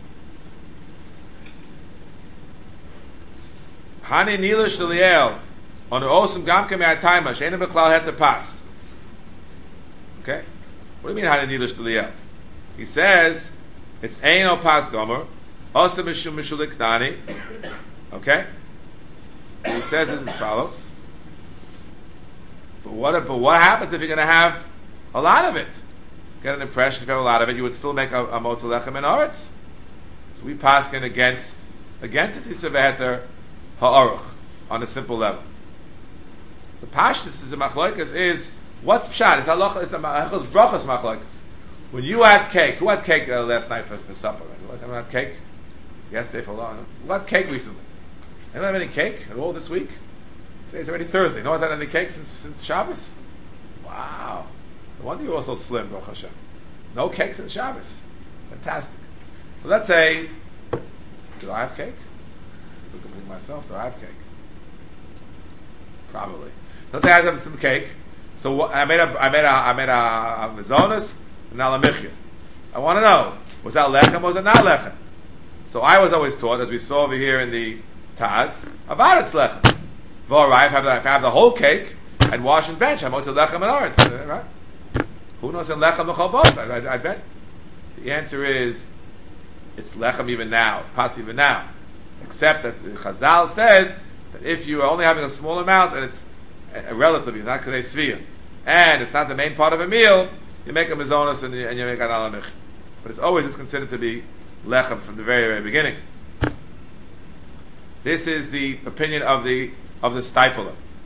Hani nilish l'liel on the osum gamke me'atayma she'ena b'klal het the pas. Okay, what do you mean hani nilish l'liel? He says it's Eino Pas Gomer, also Mishum Mishulik Nani. Okay? And he says it as follows. But what happens if you're going to have a lot of it? Get an impression if you have a lot of it, you would still make a Motzi Lechem in Oretz. So we paskin against this Isaveheter Ha'aruch on a simple level. So Pashtus is a Machloikas is what's Pshat? It's Halacha, it's a Brachos Machloikas. When you had cake, who had cake last night for supper? Anyone had cake? Yesterday for long. Who had cake recently? Anyone have any cake at all this week? Today's already Thursday. No one's had any cake since Shabbos? Wow. No wonder you're all so slim, Baruch Hashem. No cake since Shabbos. Fantastic. So let's say, do I have cake? Look at myself, do I have cake? Probably. Let's say I have some cake. So I made a mazonos. I want to know, was that lechem or was it not lechem? So I was always taught, as we saw over here in the Taz, about it's lechem. V'orai, if I have the whole cake, I'd wash and bench. I'm out to lechem and oretz, right? Who knows in lechem l'chol bos? I bet. The answer is, it's lechem even now. It's pas even now. Except that Chazal said that if you are only having a small amount, and it's relatively not kadei sviyah, and it's not the main part of a meal, you make a mazonos and you make an alamich. But it's always considered to be lechem from the very, very beginning. This is the opinion of the Stipler.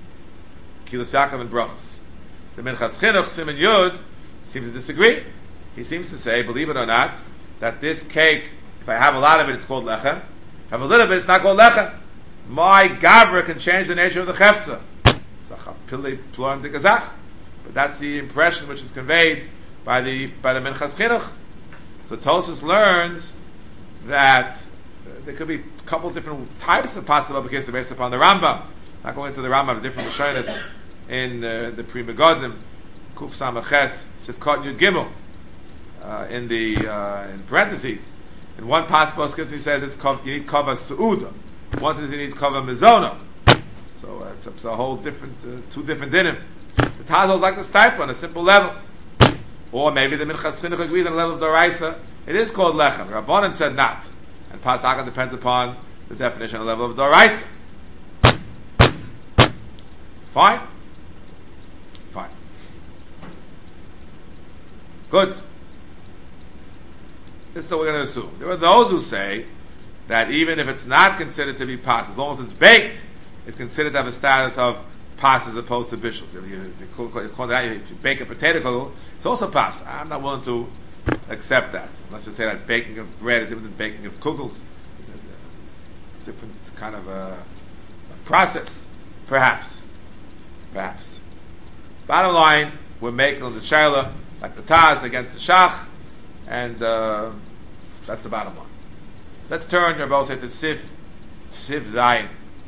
Kilos Yaakov and Brachos. The Minchas Chinuch, Simon Yud, seems to disagree. He seems to say, believe it or not, that this cake, if I have a lot of it, it's called lechem. If I have a little bit, it's not called lechem. My gavra can change the nature of the chefza. But that's the impression which is conveyed by the Minchas Chinuch. So Tosfos learns that there could be a couple different types of possible because based upon the Rambam. Not going into the Rambam, different Lashonos in the Pri Megadim, Kuf Samaches, Sifkot Yud Gimel, in parentheses. In one possible case he says you need kava Su'uda. One says you need kava Mizona. So it's a whole different, two different dinim. The Tazos like the stipe on a simple level. Or maybe the Minchas Chinuch agrees on the level of the Doraisa. It is called lechem. Rabbanan said not. And Pasaka depends upon the definition on the level of Doraisa. Fine? Fine. Good. This is what we're going to assume. There are those who say that even if it's not considered to be pas, as long as it's baked, it's considered to have a status of pas as opposed to bishul. If you bake a potato kugel, it's also pas. I'm not willing to accept that. Unless you say that baking of bread is different than baking of kugels. It's a different kind of a process, perhaps. Bottom line, we're making the shayla like the Taz against the Shach, and that's the bottom line. Let's turn, Rabbi said, to Sif Zayin.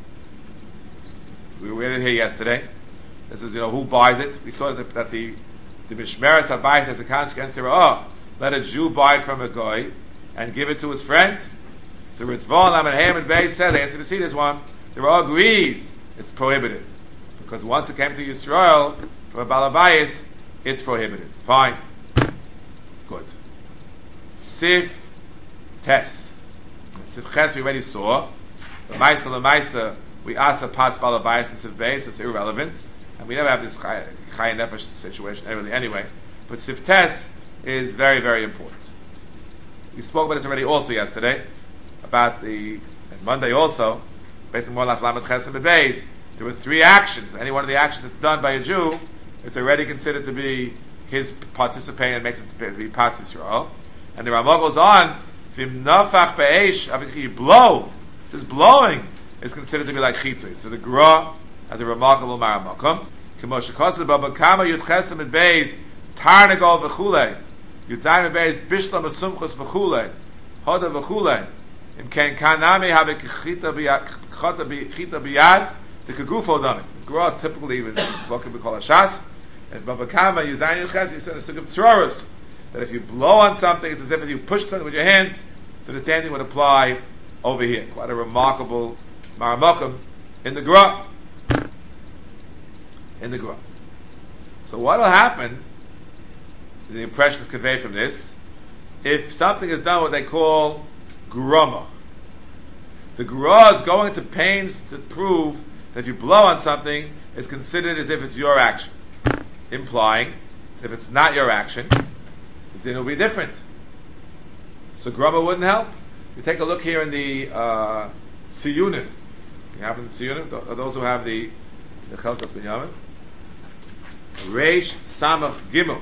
We read it here yesterday. This is, who buys it. We saw that the Mishmeres HaBayis has a conscience against the let a Jew buy it from a guy and give it to his friend. So Ritzvah, Lamed Hayim and Beis says, I asked you to see this one, the Ra agrees it's prohibited. Because once it came to Yisrael, from a Balabayis, it's prohibited. Fine. Good. Sif Tes. Sif Ches we already saw. The Maisa, we ask a pas Balabayis and Sif Beis, so it's irrelevant. And we never have this Chai Nefesh situation anyway. But Sif Tes is very, very important. We spoke about this already also yesterday, about and Monday also, based on Molach Lamed Ches and Beis. There were three actions. Any one of the actions that's done by a Jew, it's already considered to be his participating and makes it to be Pas Yisrael. And the Ramah goes on, Vim nafach be'esh, you blow, just blowing is considered to be like chitui. So the Gra has a remarkable maramakom. K'mo shekosed baba kama yud chesem et beis, tarnegol v'chulei, yud zayin et beis, bishlam asumchus v'chulei, hoda v'chulei, im ken kanami habe chita biyad, the kagufo done it. Gra typically is what we call a shas. And Baba Kama, Yuzayin Ches, he said a sug of tzroros, that if you blow on something, it's as if you push something with your hands. So the same thing would apply over here. Quite a remarkable maramakum in the Gra. So what will happen, the impression is conveyed from this, if something is done what they call groma. The Gra is going to pains to prove that if you blow on something, it's considered as if it's your action. Implying, if it's not your action, then it'll be different. So groma wouldn't help. You take a look here in the Siyunim. You have in the Siyunim, those who have the Chelkas Binyamin. Reish Samach Gimel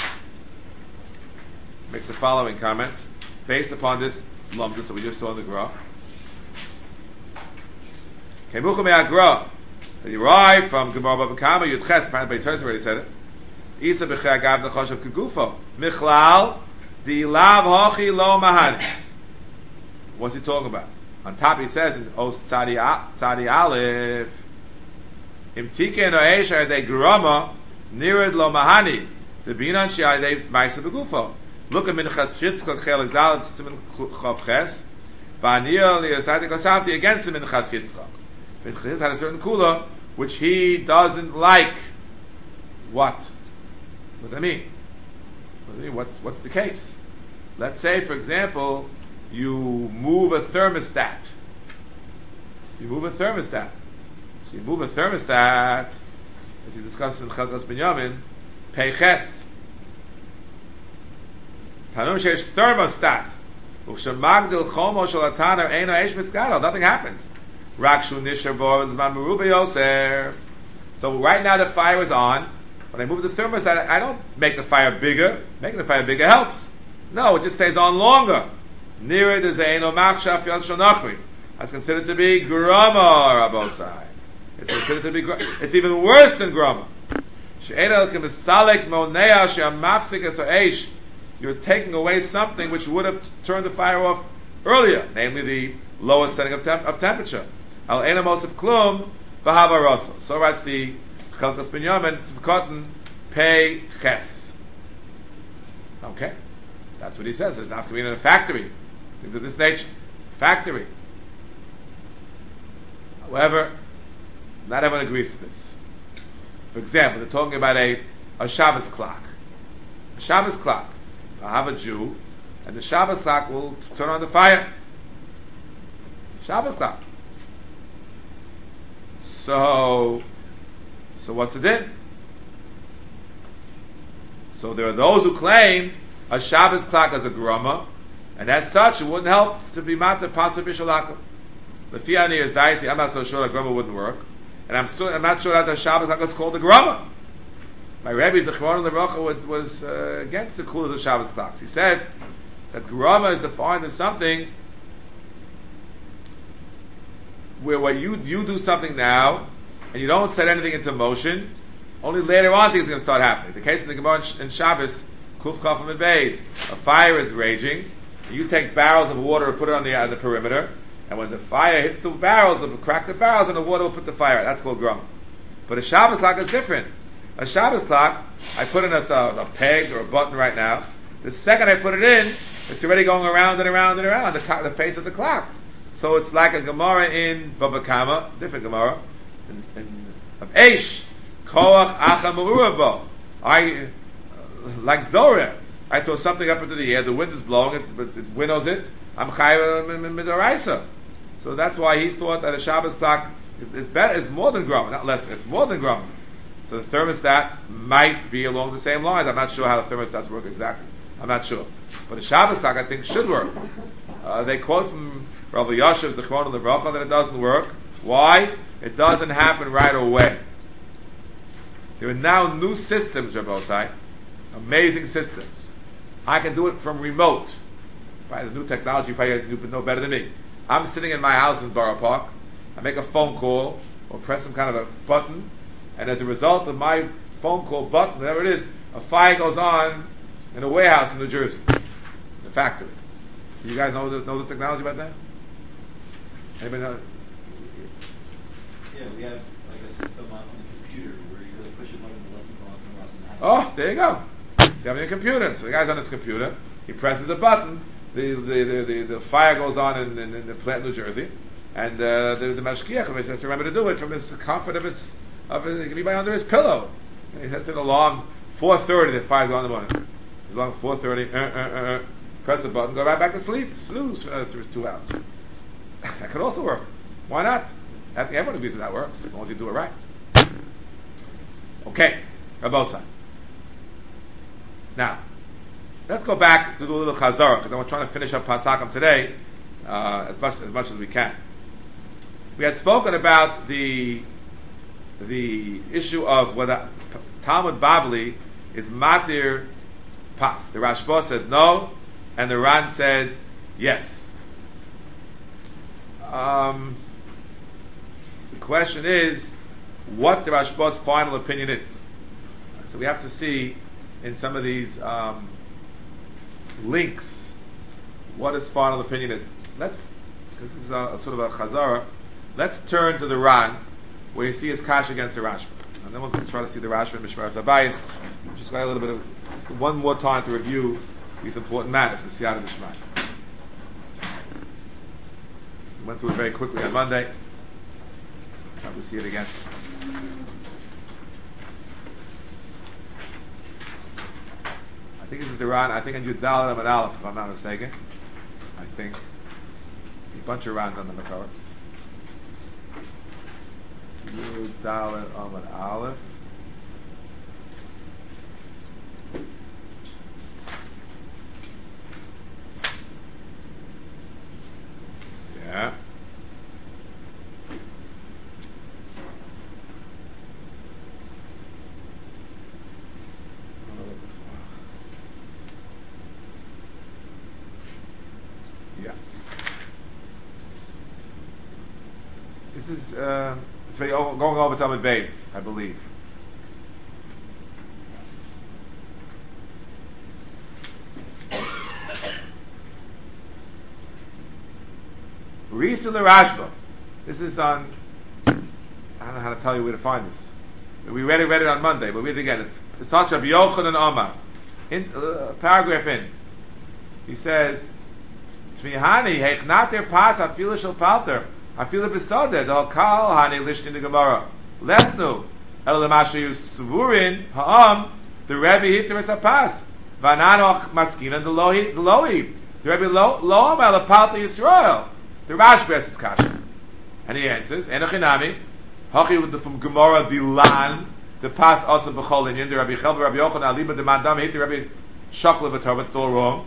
makes the following comment based upon this lumdus that we just saw in the Gra. Kemucha me'agra. They derive from Gemara Baba Kama Yud Ches. Apparently, Beis Hurst already said it. Isa b'chei agav nechoshav kegufo michlal di lav hochi lo mahani. What's he talking about? On top, he says in Os Tzadi Aleph, Im Tiken Oesh Ayadei Groma Nirid Lo Mahani the Binan Shi Ayadei Maisa Begufo. Look at Minchas Yitzchak Chelik Dalet Siman Chav Ches V'aniyah Li'Yostati Kosavti against Minchas Yitzchak. Minchas had a certain kula which he doesn't like. What does that mean? What's the case? Let's say, for example, you move a thermostat. So you move a thermostat, as he discussed in Chelkas Binyamin, Peiches. Tanum sheish thermostat. Uv'shemagdil chomo shel ataner eino eish mitzgadol. Nothing happens. Rakshu nishar bo v'zman meruba yoser. So right now the fire is on. When I move the thermostat, I don't make the fire bigger. Making the fire bigger helps. No, it just stays on longer. Nearer the Zaino Machshaf Yad Shonachri. That's considered to be Grama Rabosai. It's considered to be, it's even worse than Grama. You're taking away something which would have turned the fire off earlier, namely the lowest setting of temperature. Al enamos of klum v'havaroso. So writes the Chelkas Binyamin Tzivkotten Pei Ches. Okay, that's what he says. It's not coming in a factory. Things of this nature, factory. However, not everyone agrees to this. For example, they're talking about a Shabbos clock. A Shabbos clock. I'll have a Jew, and the Shabbos clock will turn on the fire. Shabbos clock. So what's the din? So there are those who claim a Shabbos clock as a grama, and as such, it wouldn't help to be matter pasuk b'shalakim. The fiani is deity. I'm not so sure a grama wouldn't work, and I'm not sure that a Shabbos clock is called a grama. My Rebbe Zechron Lerocha was against the kula of Shabbos clocks. He said that grama is defined as something where you do something now and you don't set anything into motion. Only later on things are going to start happening. The case in the Gemara in Shabbos, Kuf Chafam and Beis, a fire is raging. And you take barrels of water and put it on the perimeter, and when the fire hits the barrels, they'll crack the barrels, and the water will put the fire out. That's called grama. But a Shabbos clock is different. A Shabbos clock, I put in a peg or a button right now. The second I put it in, it's already going around and around and around the face of the clock. So it's like a Gemara in Baba Kama, different Gemara, of Eish, Koach Acha Ma'urabo. Like Zorah, I throw something up into the air, the wind is blowing it, but it winnows it, I'm Chayav Midoraisa. So that's why he thought that a Shabbos clock is better, is more than Grama, not less, it's more than Grama. So the thermostat might be along the same lines. I'm not sure how the thermostats work exactly. I'm not sure. But a Shabbos clock, I think, should work. They quote from Rabbi Yashiv Zechron Levracha that it doesn't work. Why? It doesn't happen right away. There are now new systems, Rabbi Osai, amazing systems. I can do it from remote. By the new technology, probably you know better than me. I'm sitting in my house in Borough Park. I make a phone call or press some kind of a button, and as a result of my phone call button, whatever it is, a fire goes on in a warehouse in New Jersey, in a factory. You guys know the technology about that? Anybody know? Yeah, we have like a system on the computer where you really push a button to let people on somewhere else in the house. Oh, there you go. So you have a computer. So the guy's on his computer. He presses a button. The fire goes on in the plant in New Jersey, and the mashkiach has to remember to do it from his comfort of his. It can be by under his pillow. And he sets an alarm 4:30. The fire's on in the morning. As long as 4:30. Press the button. Go right back to sleep. Snooze for 2 hours. That could also work. Why not? I think everyone agrees that works as long as you do it right. Okay, Rabosai. Now, let's go back to do a little chazara because I'm trying to finish up Pasakam today as much as we can. We had spoken about the issue of whether Talmud Bavli is matir pas. The Rashba said no, and the Ran said yes. The question is what the Rashba's final opinion is. So we have to see in some of these links what his final opinion is. Because this is a sort of a chazara. Let's turn to the Ran, where you see his kash against the Rashba, and then we'll just try to see the Rashba and Mishmaras Habayis. Just got a little bit of one more time to review these important matters. We see out of Mishmar. We went through it very quickly on Monday. Have to see it again. I think this is the Ran. I think in Yud Dalet Amud Aleph, if I'm not mistaken. I think a bunch of Rans on the Makaros. Yud Dalet Amud Aleph. Yeah. This is it's going over Talmud Beis, I believe. Risa Rashba. This is on. I don't know how to tell you where to find this. We read it on Monday, but read it again. It's such Rabbi Yochanan Omar. In paragraph in, he says, "Tmihani heichnater pas afila shel palter afila besoded al kal hani lishtin the Gemara lesnu el lemashu svurin ha'am the Rebbe hiter es pas vananoch maskinan the lohi the Rebbe lo el palter Yisrael the Rashba is kasha." And he answers, "Enochinami hachi from Gemara dilan to pass also b'chol inyan the Rabbi Chelva Rabbi Yochanan aliba the mandam hit the Rabbi shakla v'torah. It's all wrong.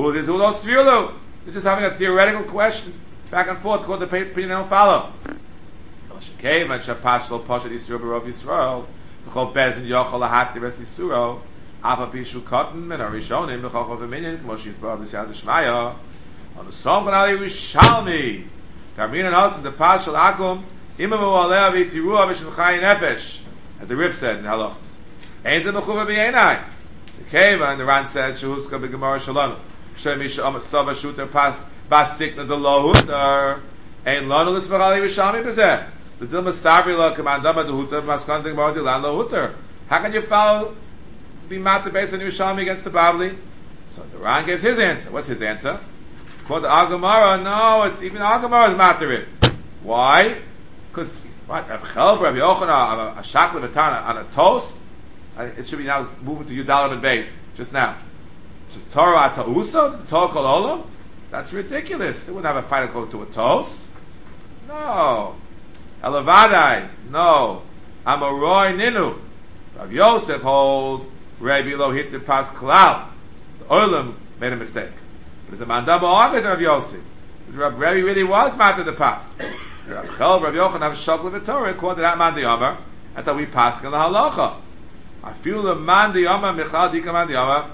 They're just having a theoretical question back and forth called the opinion don't follow. Shekei and shapash lo poshet Yisrael b'rov Yisrael v'chol bezin yochol lahat the rest Yisrael afa pishu cotton and arishonim v'chol chav minyan k'mo sheyitzbar b'siyad l'shmaya on the song of Ali Rishalmi Tarmin and Hasan the Pashal Akum Imam U'aleh V'tiruah V'shem Chayin Nefesh, as the Rif said in Halachas. Ain't the Mechuva B'Yeinai. The Keva and the Ran says Shehuska B'Gemara Shalom Shem Misha Sova Shuter Pas Bas Sikna the Lohuter Ain't Lonu L'Smach Ali Rishalmi B'Zeh the Dilma Sabri Lo Kamandama the Huter Maskan the Gemara Dilan Lohuter. How can you follow the matter based on Rishalmi against the Babli? So the Ran gives his answer. What's his answer? Called the Agamara, no, it's even Agamara is materit. Why? Because what? Rabbi Chelva, Rabbi Yochanan, a shakla v'tana on a toast. It should be now moving to Yudalim and Beis just now. To Torah atauso, the Torah kol olam. That's ridiculous. They wouldn't have a fight called to a toast. No. Elavadai, no. Amoroi ninu. Rabbi Yosef holds Rabbi Lo hit the pas klal. The olam made a mistake. But it's a mandam always Rav Yosef. Rabbi really was matter the pas. Rabbi Chelva, Rabbi Yochanan have a shakla v'torah according to that mandi Yomar. That's how we pass in the halacha. I feel the mandi Yomar michal dika mandi Yomar.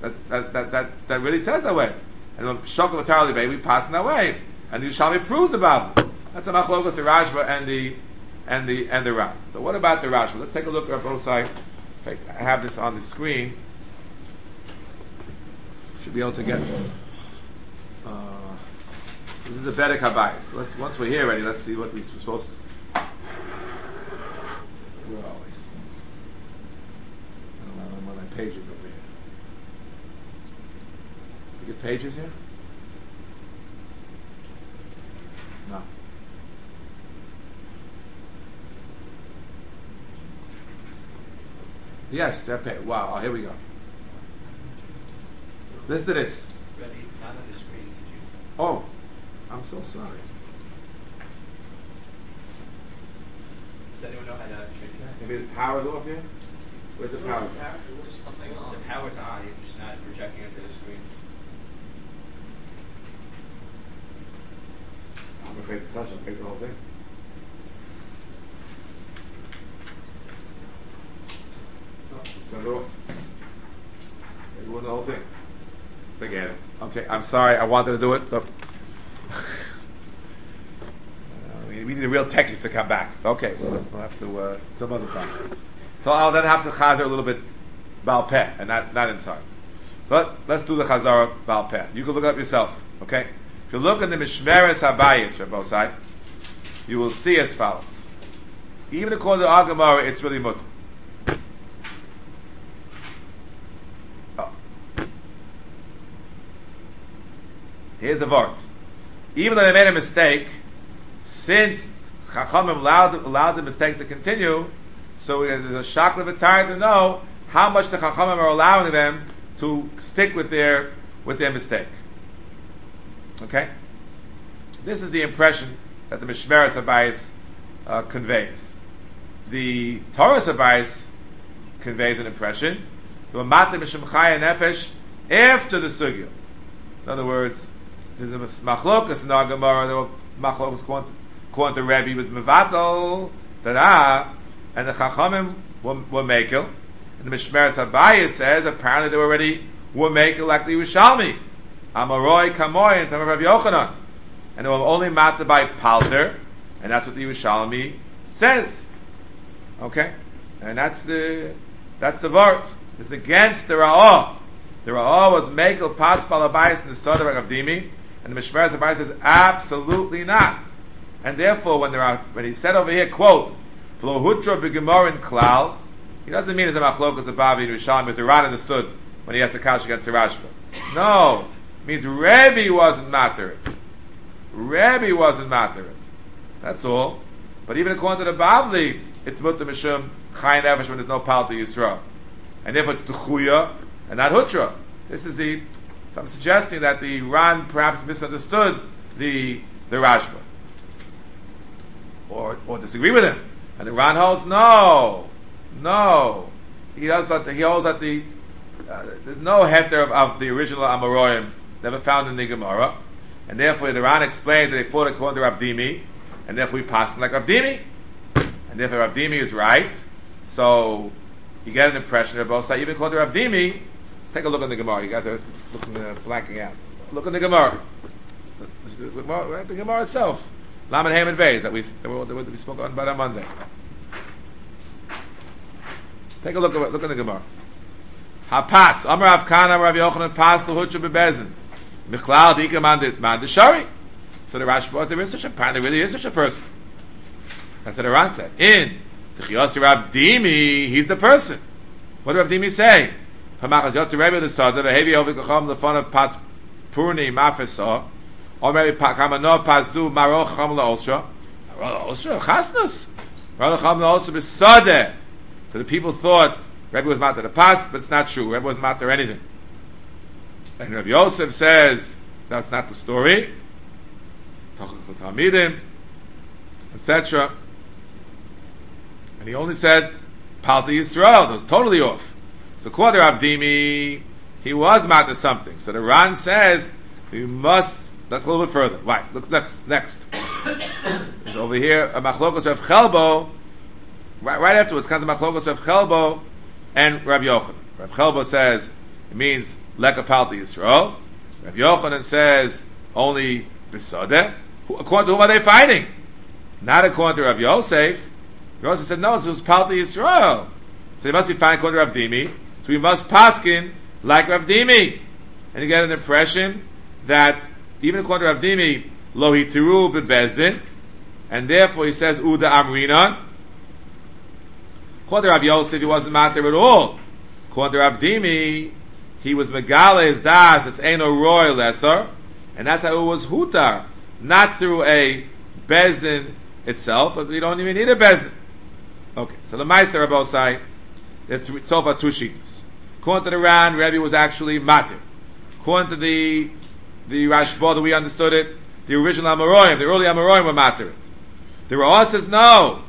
That really says that way. And when shakla v'torah libay, we pass in that way. And the Yushalmi proves about it. That's a machlokos the Rashba and the Ran. So what about the Rashba? Let's take a look at both sides. In fact, I have this on the screen. Should be able to get. This is a better kabayis. Once we're here already, let's see what we're supposed to. Where are we? I don't know one of my pages over here. You get pages here? No. Yes, they're paid. Wow, here we go. Listen to this. Ready? It's not on the screen. Did you? Oh. I'm so sorry. Does anyone know how to change that? Maybe it's powered off here? Where's the power? There's something on. The power's on, you're just not projecting it to the screen. I'm afraid to touch it. I'll break the whole thing. No, just turn it off. You ruined the whole thing. Forget it. Okay, I'm sorry. I wanted to do it, but we need a real techies to come back. Okay, we'll have to some other time. So I'll then have to chazer a little bit Baal Peh, and not inside. But let's do the chazara Baal Peh. You can look it up yourself. Okay, if you look at the Mishmeres Habayis for both sides, you will see as follows. Even according to Agamara, it's really mutter. Here's the word. Even though they made a mistake, since Chachamim allowed the mistake to continue, so there's a shakla v'tar to know how much the Chachamim are allowing them to stick with their mistake. Okay? This is the impression that the Mishmeres Habayis conveys. The Torah Habayis conveys an impression. The Mamat Mishum Chaya Nefesh after the Sugya. In other words, there's a machlokas in the Gemara. There were machlokas according to Rebbe was mevatel and the Chachamim were mekel. And the Mishmeres Habayis says apparently they were already were mekel like the Yerushalmi. Amaroi Kamoy and Tamar Rav Yochanan. And they were only matter by Palter, and that's what the Yerushalmi says. Okay? And that's the word. It's against the Ra'ah. The Ra'ah was Mekel Pas Balabayas in the Sodar Avdimi, and the Mishmeres Abayis says absolutely not. And therefore, when he said over here, quote, V'lo Hutra b'Gemor in Klal, he doesn't mean it's a Machlokas Abavi in Yerushalmi, because the Ran understood when he asked the Kash against the Rashba. No, it means Rebbe wasn't matter it. Rebbe wasn't matter it. That's all. But even according to the Bavli, it's Mutta Mishum Chayin Nefesh when there's no Palta Yisra. And therefore it's Tuchuya and not Hutra. This is so I'm suggesting that the Ran perhaps misunderstood the Rashba. Or disagree with him. And the Ran holds, no. He holds that there's no heter of the original Amoraim, never found in the Gemara. And therefore the Ran explained that they fought according to Rav Dimi, and therefore we pass like Rav Dimi. And therefore Rav Dimi is right. So you get an impression of both sides. Even according to Rav Dimi, let's take a look at the Gemara. You guys are looking blanking out. Look at the Gemara. The Gemara itself. Lamed Ham and Beis that we spoke about on Monday. Take a look at the Gemara. Hapas Amar Avkana Rav Yochanan Pas L'Hutra Bebezin Michlal Dika Man Shari. So the Rashi brought there is such a there really is such a person. That's what the Ran said. In T'chiyos Rav Dimi, he's the person. What did Rav Dimi say? Hamachas Yotzi Rebbe the Sada Vehevi Ovid Kacham Lefon Pas Purni Mafesa. Or maybe Kamano Pazu Maroch Cham LaOsra. Osra Chasnus. Maroch Cham LaOsra B'Sadeh. So the people thought Rebbe was matter the pas, but it's not true. Rebbe wasn't matter anything. And Rav Yosef says that's not the story. Talmidim, etc. And he only said Palta Yisrael. So it's totally off. So according to Rav Dimi, he was matter something. So the Ran says we must. Let's go a little bit further. Right. Look next. There's over here a Machlokos Rav Chelbo. Right afterwards comes the Machlokos Rav Chelbo and Rav Yochanan. Rav Chelbo says it means Leka Palta Yisrael. Rav Yochanan says only B'Sadeh. According to whom are they fighting? Not according to Rav Yosef. Rav Yosef said no, it was Palta Yisrael. So they must be fighting according to Rav Dimi. So we must paskin like Rav Dimi. And you get an impression that even according to Rav Dimi, Lo Hitiru Bebezdin, and therefore he says Uda Amrinan. According to Rav Yosef, he wasn't matter at all. According to Rav Dimi, he was Megala his das, it's Eino Roy Lesser, and that's how it was Hutar, not through a Bezdin itself, but we don't even need a Bezdin. Okay, so the Meister Rabosai, there's so far two sheets. According to the Ran, Rebbe was actually matter. According to the Rashba that we understood it, the original Amoraim, the early Amoraim were matter. The Ra'ah says no.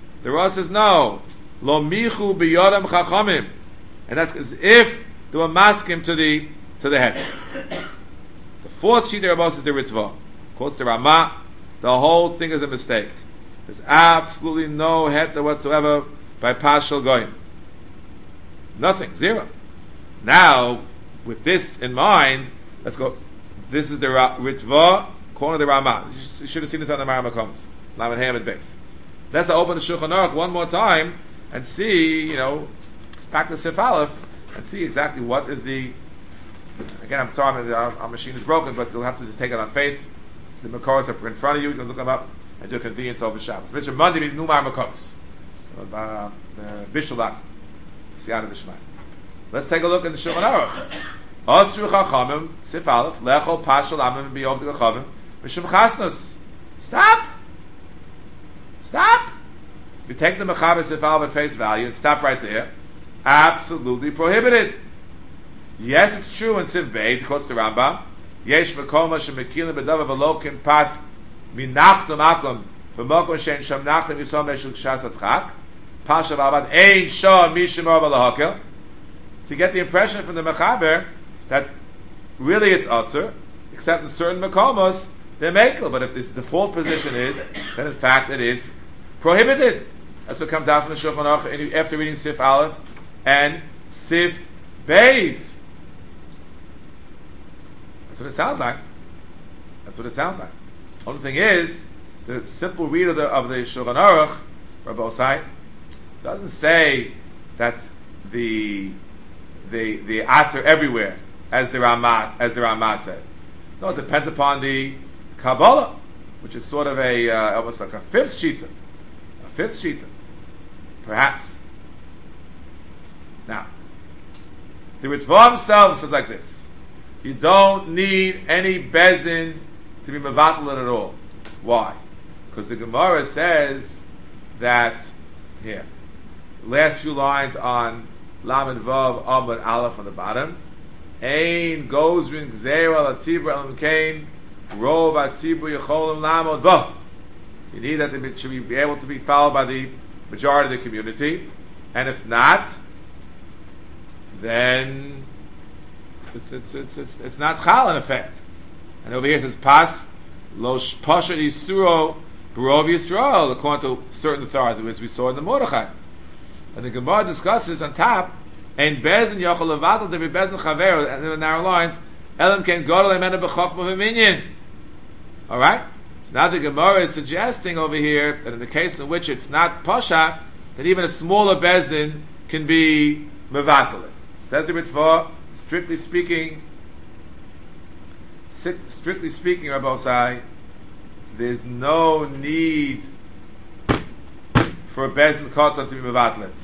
Lo michu biyodam chachamim, and that's as if they were masking to the head. The fourth sheet there is the Ritva. Quotes the Ramah. The whole thing is a mistake. There's absolutely no head whatsoever by Pashal Goyim. Nothing, zero. Now, with this in mind, let's go. This is the Ritva, corner of the Ramah. You should have seen this on the Maramah Comes. Lamed Ham and Beis. Let's open the Shulchan Aruch one more time and see, back to Sif Aleph, and see exactly what is the. Again, I'm sorry, our machine is broken, but you'll have to just take it on faith. The Makoros are in front of you. You can look them up and do a convenience over Shabbos. Mr. Monday means Numar Makoros. Bishalak. Siyata Bishmai. Let's take a look at the Shulchan Aruch. Osru Chachamim, Sif Aleph, Lechol Pashal Amim B'Yov D'Chachamim, Mishum Chasnus. Stop! You take the Mechaber Sif Aleph at face value and stop right there. Absolutely prohibited. Yes, it's true in Sif Beis, he quotes the Rambam, Yesh Mekoma Shemekilim B'Dava V'Lokim Pas Minachtum Akum V'Mokom Shein Sham Nachlim Yisrael Meshul Kshas Atchak Pasha V'Avad Ein Shom Mishim Or B'Lahakel. So you get the impression from the Mechaber that really it's Asur, except in certain Mekomos they're Mekel, but if this default position is, then in fact it is prohibited. That's what comes out from the Shulchan Aruch after reading Sif Aleph and Sif Beis. That's what it sounds like. That's what it sounds like. Only thing is, the simple read of the Shulchan Aruch, Rabbi Osai, doesn't say that the aser everywhere, as the Ramah said. No, it depends upon the Kabbalah, which is sort of almost like a fifth shita, perhaps. Now, the Ritva himself says like this: you don't need any bezdin to be mevatel at all. Why? Because the Gemara says that here, last few lines on Lamed Vav Amud Aleph on the bottom. Ein gozrin gzeir al atzibur al mkein rov atzibur yicholim lamod bo. You need that it should be able to be followed by the majority of the community, and if not, then it's not chal in effect. And over here it says pas lo pasha yisuro barov Yisrael, according to certain authorities, as we saw in the Mordechai. And the Gemara discusses on top, and bezin yochel levatel to be bezin chaver, and in the narrow lines, elam ken godol emena b'chokma v'minyan. All right. So now the Gemara is suggesting over here that in the case in which it's not pasha, that even a smaller bezdin can be mevatel it. Says the Ritva, strictly speaking, Rabbi Osai, there's no need for a bezdin katan to be mevatel it.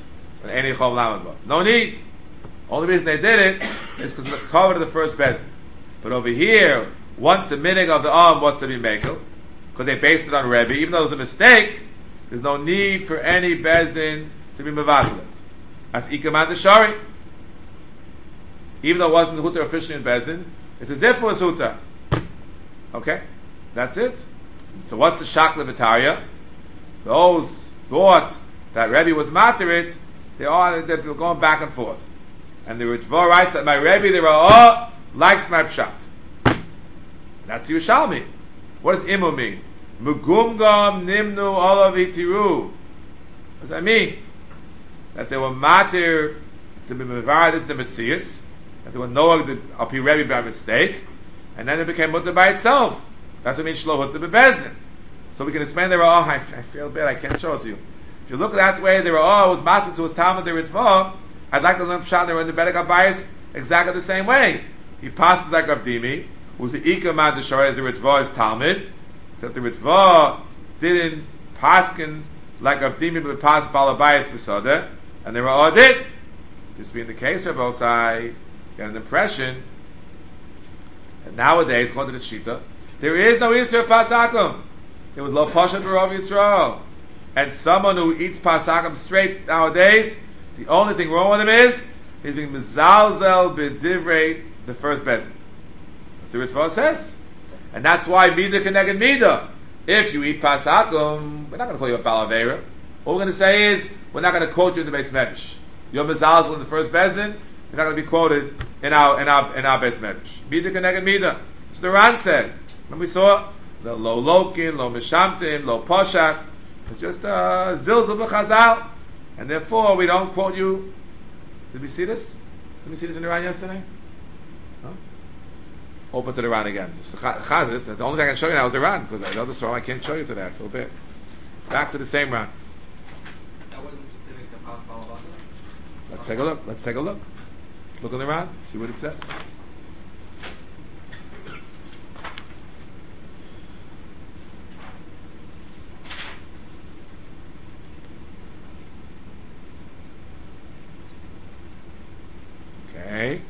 No need. Only reason they did it is because of the cover of the first bezdin. But over here, once the minig of the arm was to be mekel, because they based it on Rebbe, even though it was a mistake, there's no need for any bezdin to be mevatel it. That's ikaman deshari. Even though it wasn't huta officially in bezdin, it's as if it was huta. Okay, that's it. So what's the shakla v'tarya? Those thought that Rebbe was materit. They're going back and forth. And the Ritva writes that my Rebbe, the Ra'ah, likes my pshat. That's Yerushalmi. What does imu mean? Mugumgam nimnu olav itiru. What does that mean? That they were matir to be mevaradis the Metzias, that they were noah api Rebbe by mistake, and then it became mutter by itself. That's what it means shlohut to be bezdin. So we can explain the Ra'ah. I feel bad, I can't show it to you. If you look at that way, the Ra'ah was master to his Talmud, the Ritva. I'd like to learn pshat. They were in the Bedek HaBayis exactly the same way. He passed like Rav Dimi, who's the Ikamad Deshari as the Ritva is Talmud. So the Ritva didn't paskin like Rav Dimi, but passed Balabayis Besada, and the Ra'ah did. This being the case, Rabbi Osai, you get an impression that nowadays, according to the Shita, there is no Yisrael Pasakum. There was Lo Pashat B'Rov Yisrael. And someone who eats Pasakum straight nowadays, the only thing wrong with him is he's being mezalzel b'divrei the first bezdin. That's the Ritva says. And that's why Mida Keneged Mida. If you eat Pasakum, we're not going to call you a Balavera. All we're going to say is, we're not going to quote you in the Beis Medrash. You're mezalzel in the first bezdin, you're not going to be quoted in our Beis Medrash. Mida Keneged Mida. So the Ran said, when we saw the Lo Lokin, Lo Mishamtim, Lo Poshat, it's just a zilzul b'chazal, and therefore we don't quote you. Did we see this? Did we see this in Iran yesterday? No? Open to the Iran again. Just the only thing I can show you now is Iran, because I know this one I can't show you today. I feel bad. Back to the same Iran. That wasn't specific to Pas Balabata. Let's take a look. Let's look in Iran. See what it says. Okay.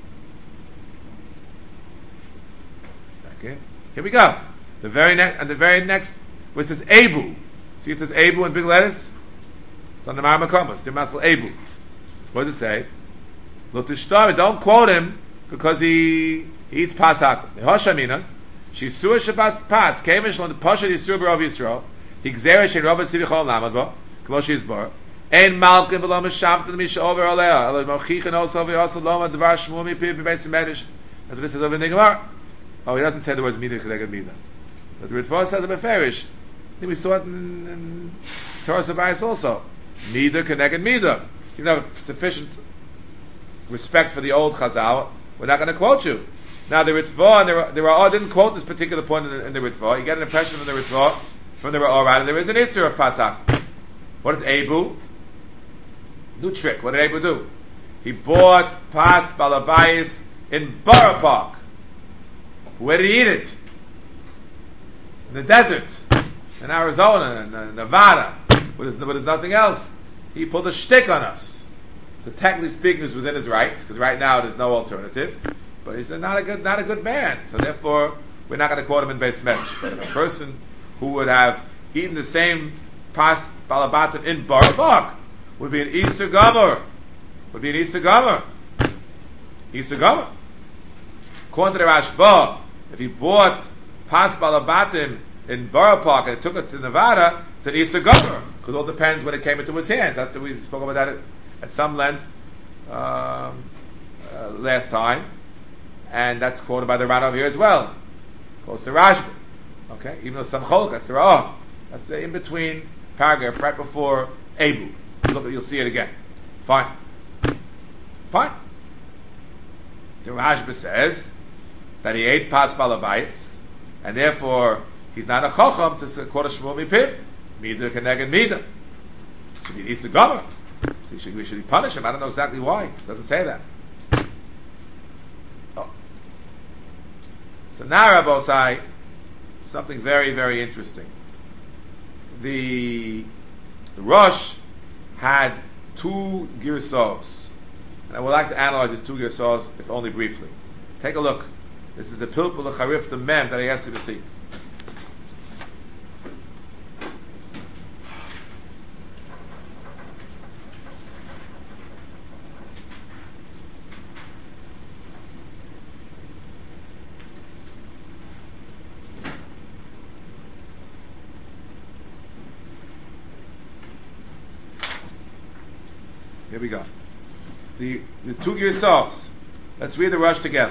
Second. Here we go. The very next, where it says Abu. See, it says Abu in big letters. It's on the Maramakomas. The Masal Abu. What does it say? Lotishtar. Don't quote him because he eats pasak. The Hoshamina. Shisur Shabbos pas. Kemish on the Pasha Yisur B'Rov Yisrael. Higzera Shein Robert Sivichol Lamadbo. Kmosh Yisbar. Ein Malkin v'lo Meshamtim Misha over Alea. Elo Mochichin also v'yosel Loma Dvar Shmumi Pi B'Beis Medish. That's what it says over in the Gemara. Oh, he doesn't say the words Mida Kedeged Mida. But the Ritva says the Beferish. I think we saw it in Torah Sabayis also. Mida Kedeged Mida. You have sufficient respect for the old Chazal. We're not going to quote you. Now the Ritva, and the Ra'ah didn't quote this particular point in the Ritva. You get an impression from the Ritva, from the Ra'ah, rather, there is an Isser of Pasak. What is Abu? New trick. What did Abu do? He bought Pas Balabayis in Borough Park. Where did he eat it? In the desert. In Arizona, in Nevada. But there's nothing else. He pulled a shtick on us. So technically speaking, he's within his rights, because right now there's no alternative. But he's not a good man. So therefore, we're not going to quote him in Beis Medrash. But a person who would have eaten the same Pas Balabatim in Borough Park would be an Easter Gomer. According to the Rashba, if he bought Pas Balabatim in Borough Park and took it to Nevada, it's an Easter Gomer. Because it all depends when it came into his hands. We spoke about that at some length last time. And that's quoted by the Ran over here as well. Quotes the Rashba. Okay? Even though some Cholok, that's the Ra'ah. That's the in-between paragraph right before Abu. You'll see it again. Fine. The Rashba says that he ate Pas Balabayis, and therefore he's not a Chacham to quote a Shmuel Mipiv. Mida Keneged Mida. Should be Isa Gomer. So we should punish him. I don't know exactly why. It doesn't say that. Oh. So now, Rabbosai, something very, very interesting. The Rosh had two Girsos. And I would like to analyze these two Girsos, if only briefly. Take a look. This is the Pilpul Charif, the Mem that I asked you to see. Here we go. The two Girsos. Let's read the Rush together.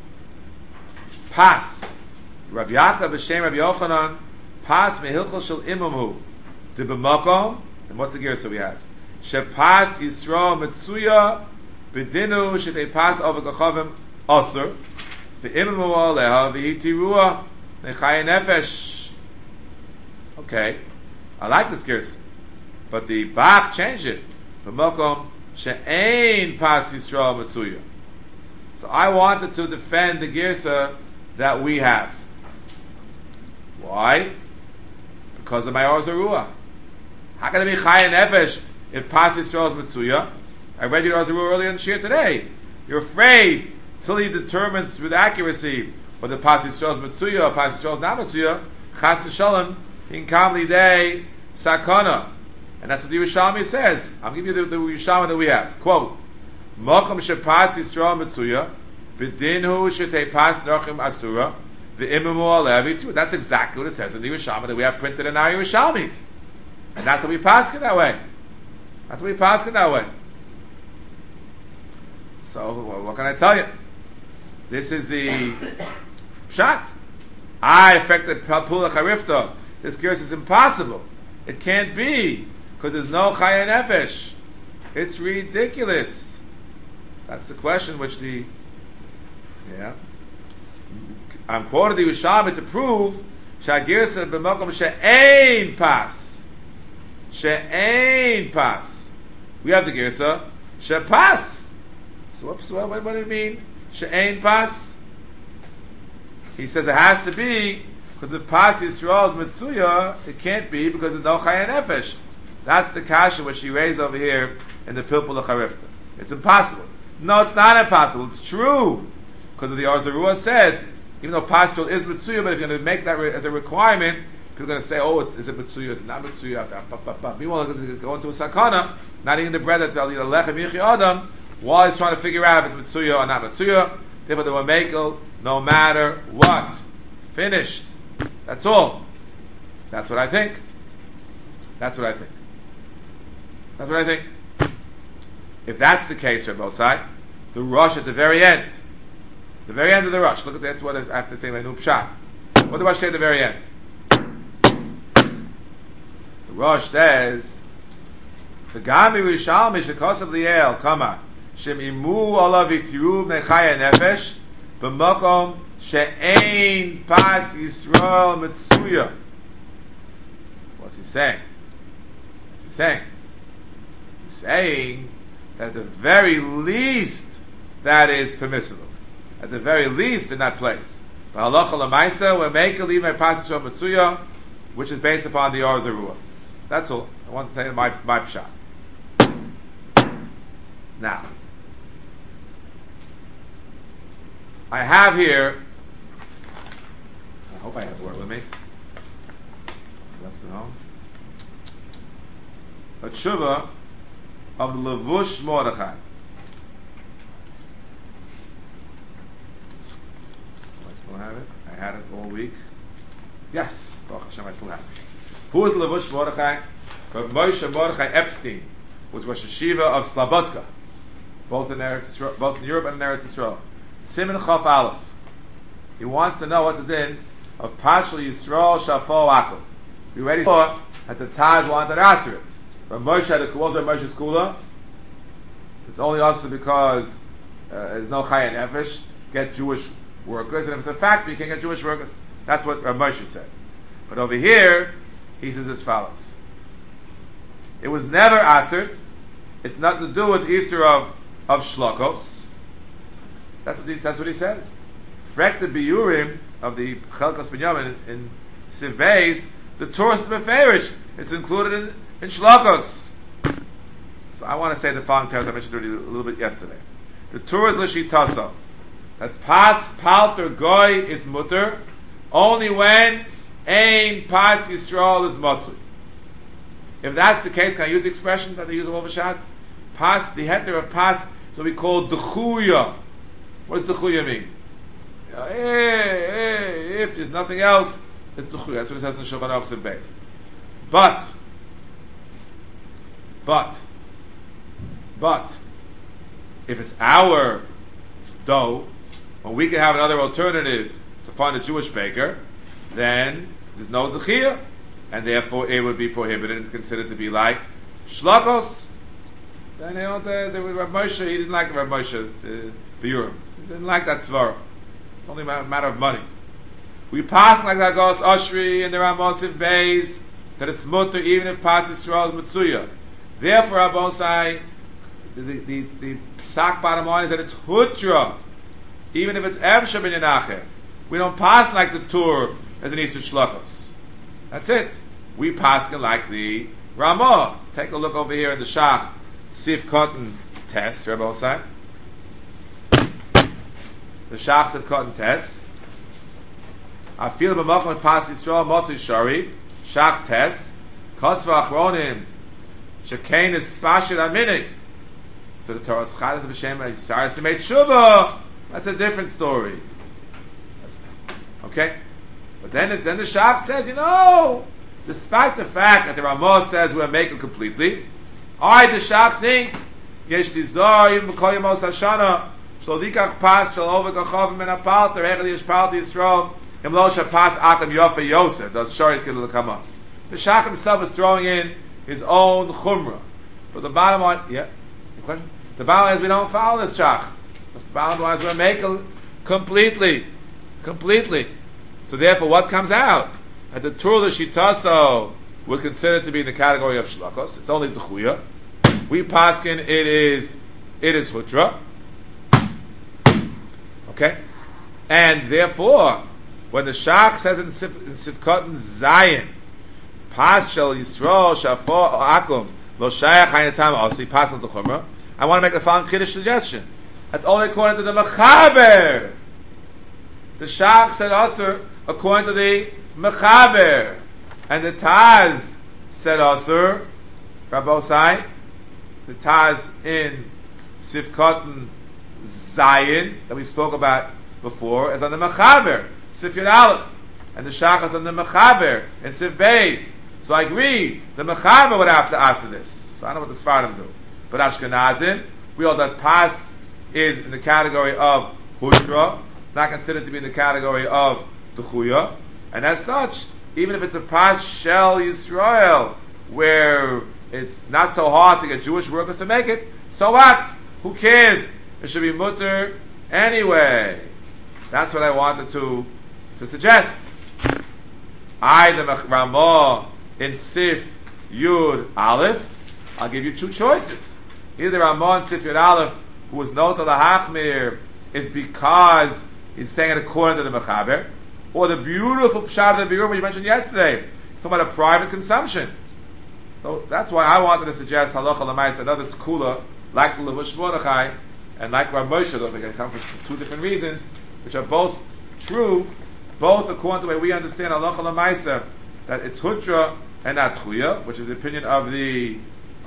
Pas. Rabbi Yaakov b'shem Rabbi Yochanan. Pas mehilchol shel imamhu. De b'makom. And what's the Girsa we have? Shepas Yisrael Metsuya B'dinu Shetei Pas Over Gachavim Osir V'imamu Aleha V'hitirua Nechaya Nefesh. Okay, I like this Girsa, but the Bach changed it. B'makom She'ein Pas Yisrael Metsuya. So I wanted to defend the Girsa that we have. Why? Because of my Orzarua. How can it be Chaya Nefesh if Pas Yisrael is Metsuya? I read your Orzarua earlier in the Shir today. You're afraid till he determines with accuracy whether Pas Yisrael is Metsuya or Pas Yisrael is not Metsuya. Chas v'shalom in kam lidei sakana. And that's what the Yerushalmi says. I'll give you the Yerushalmi that we have. Quote, Mokum shepas Yisrael Metsuya b'dinhu shetei pas nochim asura v'imamu alevi. That's exactly what it says in the Yerushalmi that we have printed in our Yerushalmis. And that's what we pass it that way. So, what can I tell you? This is the Pshat. I affected Pula Charifta. This curse is impossible. It can't be, because there's no Chaya Nefesh. It's ridiculous. That's the question which I'm quoting the Yerushalmi to prove Shagirsa b'makom she'ein pas. She'ein pas. We have the Girsa she'pas. So what do you mean? She'ein pas? He says it has to be because if Pas Yisrael is Mitsuya, it can't be because there's no Chaya Nefesh. That's the kasha which he raised over here in the Pilpul Charifta. It's impossible. No, it's not impossible. It's true. Because the Orzarua said, even though Pas Yisrael is Mitsuya, but if you're going to make that as a requirement, people are going to say, oh, is it Mitsuya? Is it not Mitsuya? Meanwhile, it's going to a sakana, not eating the bread that's al lechem yichi adam, while he's trying to figure out if it's Mitsuya or not Mitsuya. Therefore, the Wamekel, no matter what. Finished. That's all. That's what I think. If that's the case, Rabbosai, the Rosh at the very end of the Rosh, look at that's what I have to say, my new Pshat. What did the Rosh say at the very end? The Rosh says, the Gami Rishalmi Shekosav Liel, Kama, Shem Imu Olav Itirub Nechaya Nefesh, b'makom she'ein pas Yisrael mitzuya. What's he saying? What's he saying? He's saying that at the very least that is permissible. At the very least in that place. Halacha l'maisa, we make a leave my pas Yisrael mitzuya, which is based upon the Or Zarua. That's all. I want to tell you my pshat. Now, I have here, I hope I have word with me. Left it home. A tshuva of the Levush Mordechai. Do I still have it? I had it all week. Yes, Baruch Hashem, I still have it. Who is Levush Mordechai? Rav Moshe Mordechai Epstein was Rosh Hashiva of Slobodka, both in Europe and in Eretz Yisrael. Siman Chaf Aleph. He wants to know what's the din of Pashal Yisrael Shafo Akel. We already saw that the Taz wanted to answer it. Rav Moshe had a Rav Moshe's Kula. It's only also because there's no Chaya Nefesh. Get Jewish workers, and if it's a factory, you can get Jewish workers. That's what Rav Moshe said. But over here, he says as follows. It was never asert. It's nothing to do with Easter of Shlokos. That's what he says. Frek the Biurim of the Chelkas Binyamin in Siv Beis, the Torah is Beferish. It's included in Shlokos. So I want to say the following terms I mentioned already a little bit yesterday. The Torah is L'shitaso. That Pas Palter Goy is mutter only when Ein Pas Yisrael is Motzui. If that's the case, can I use the expression that they use all over Shas? Pas, the heter of Pas, so we call Dechuya. What does Dechuya mean? If there's nothing else, it's Dechuya. That's what it says in Shulchan Aruch Siv Beis. But, if it's our dough, when we can have another alternative to find a Jewish baker, then there's no Dechuya. And therefore it would be prohibited and considered to be like Shlokos. Then Rav Moshe, he didn't like Rav Moshe Biurim. He didn't like that Svara. It's only a matter of money. We pass like that goes Oshri and the Ramosiv Beis, that it's mutter even if Pas Yisrael is Mitzuya. Therefore, Abosai, the psak bottom line is that it's Hutra, even if it's Evsha Ben Yenacher. We don't pass like the Tur as an Easter Shlokos. That's it. We paskin like the Ramah. Take a look over here in the Shach Sif Cotton test, Rebbe Osai. The Shach Sif Cotton test. I feel b'machon pas Yisrael Motzi Shari Shach test. Kosva Achronim Shekain is Bashir Aminik. So the Torah Schad is b'shem Yisrael Simei Tshuva. That's a different story. Okay. But then the Shach says, despite the fact that the Ramah says we're making completely, the Shach think, Yesh Tizor, even B'kol Yemos Hashana, Shlo Dikach Pas, Shlo Ovek Achav Men Apalter, Echel Yesh Palti Yisrael, Im Lo Shapas Akam Yofa Yosef, that's Shari Kidul Kama. The Shach himself is throwing in his own Chumrah. But the bottom line, question? The bottom line is we don't follow this Shach. The bottom line is we're making completely. So therefore, what comes out? That the Torah Shitaso would consider to be in the category of Shlokos. It's only Dechuya. We paskin it is Hutra. Okay? And therefore, when the Shach says in Sifkot Zayin, Pas Shel Yisrael Shafo Akum Lo Shayach Hainatam Osi Pas Al Zechumra, I want to make the following Kiddush suggestion. That's only according to the Mechaber. The Shach said Asur according to the Mechaber, and the Taz said Asur, Rabbosai, the Taz in Sifkot Zayin that we spoke about before is on the Mechaber, Sif Yud Aleph, and the Shach is on the Mechaber in Sif Beis. So I agree, the Mechaber would have to answer this. So I don't know what the Sfardim do, but Ashkenazim, we all that Pas is in the category of Hutra, not considered to be in the category of Dechuya, and as such, even if it's a Pas Shel Yisrael, where it's not so hard to get Jewish workers to make it, so what? Who cares? It should be mutter anyway. That's what I wanted to suggest. I, the Ramah in Sif Yud Aleph, I'll give you two choices. Either Ramah in Sif Yud Aleph, who was Nota Lahachmir, is because he's saying it according to the Mechaber, or the beautiful Pshat of the Biur, which you mentioned yesterday. He's talking about a private consumption. So that's why I wanted to suggest Halacha L'Maisa, another Skula, like Levush Mordechai, and like Rav Moshe, though they can come for two different reasons, which are both true, both according to the way we understand Halacha L'Maisa, that it's Hutra and not Chuya, which is the opinion of the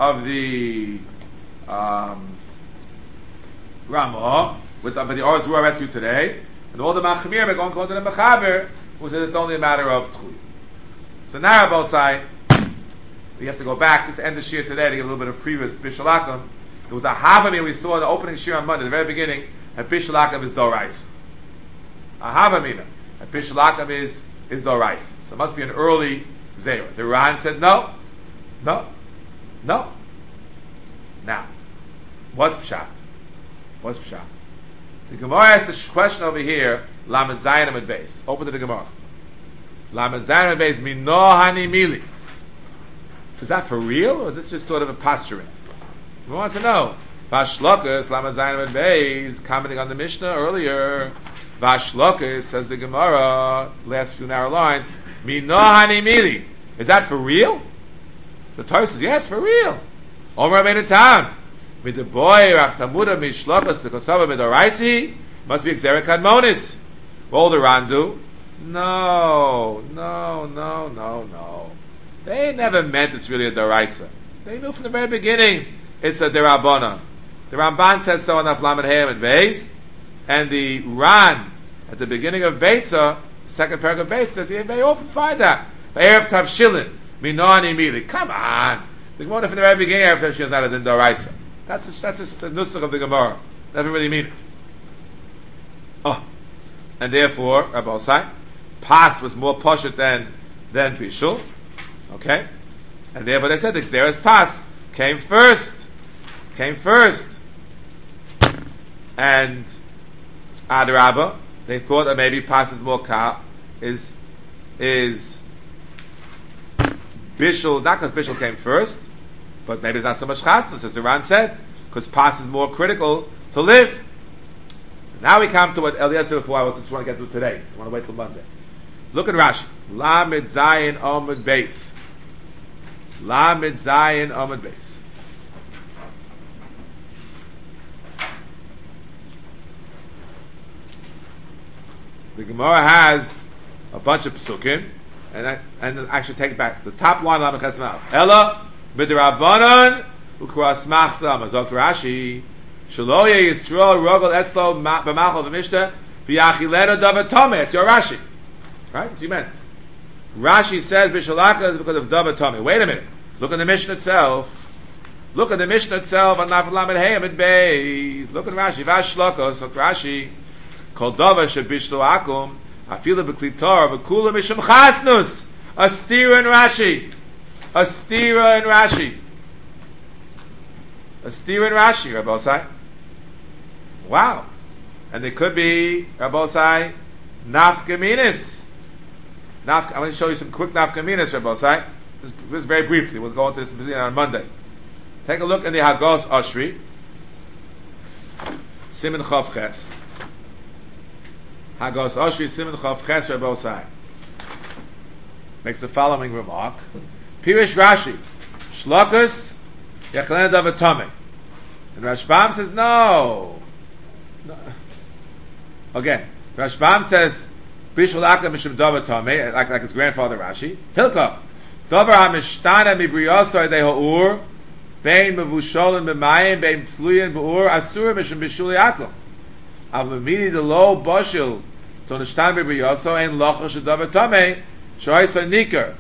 Ramah, but the Oros who I read to you today, and all the Machmir are going to the Mechaber, who says it's only a matter of Chuya. So now Rabbi Osai, we have to go back just to end the shir today to get a little bit of preview of Bishul Akum. There was a Havamim we saw in the opening shir on Monday, the very beginning, and Bishul Akum is Dorais. A Havamina, and Bishul Akum is Dorais. So it must be an early Zera. The Ran said no. Now, what's Pshat? The Gemara asks a question over here, Lamed Zayin Amud Beis. Open to the Gemara. Lamed Zayin Amud Beis, Mino Hani Mili. Is that for real, or is this just sort of a posturing? We want to know. Vashlokas, Lamed Zayin Amud Beis, commenting on the Mishnah earlier. Vashlokas, says the Gemara, last few narrow lines, Mino Hani Mili. Is that for real? The Torah says, yeah, it's for real. Omer Rabbeinu Tam. With the boy, Rachtamuda Mishlokas, the Kosova Midoraisi, must be Xera Kadmonis. What will the Ran do? No. They never meant it's really a Doraisa. They knew from the very beginning it's a Derabana. The Ramban says so in Aflamed Hayam and Beis, and the Ran at the beginning of Beitza, second paragraph of Beitza, says you very often find that. Erev Tavshilin, Minani Mili. Come on. The Gemara from the very beginning, Erev Tavshilin is not a Doraisa. That's the nusach of the Gemara. Doesn't really mean it. Oh, and therefore, Rabbi Osai, Pas was more poshut than Bishul. Okay, and therefore they said the Xeris Pas came first, and Adarabba, they thought that maybe Pas is more is Bishul, not because Bishul came first, but maybe it's not so much chasnas, as the Ran said, because Pas is more critical to live. Now we come to what Eliezer said before. I just want to get to today. I want to wait till Monday. Look at Rashi. Lamed Zayin Amud Beis. Lamed Zayin Amud Beis. The Gemara has a bunch of psukim, and I should take it back. The top line, Lamed Chesed Ella B'Derabanan Ukras Machta Mazok Rashi Shelo Yisrael Rogel Etzlo B'Malchol V'Mishta V'Yachileno Davar Tomei. It's your Rashi, right? That's what you meant. Rashi says B'Shalaka is because of Davar Tomei. Wait a minute. Look at the Mishnah itself. On Nafal Lamed Hayam and Beis. Look at Rashi. Vashlokos. So Rashi Kol Davar Shebishlo Akum Afilu B'Kli Torah V'Kula Mishum Chasnus. A stira in Rashi. Rabbi Osai. Wow. And they could be, Rabbi Osai, Nafkaminis. I'm going to show you some quick Nafkaminis, Rabbi Osai. Just very briefly. We'll go into this on Monday. Take a look in the Hagos Oshri. Siman Chav Ches. Hagos Oshri, Siman Chav Ches, Rabbi Osai. Makes the following remark. Pirish Rashi. Shlokas Yachalena Davar Tomei. And Rashbam says no. Again, Rashbam says Bishul Akum Mishum Davar Tomei, like his grandfather Rashi. Hilkach Davar HaMishtana Mibriyosar Dehour Bein Mevusholin B'Mayim Bein Tzluyin B'Ur Asur Mishum Bishul Akum Avamini the Lo Boshil Tonishtan Mibriyosar Ein Lochash Davar Tomei Shoysa Nikar.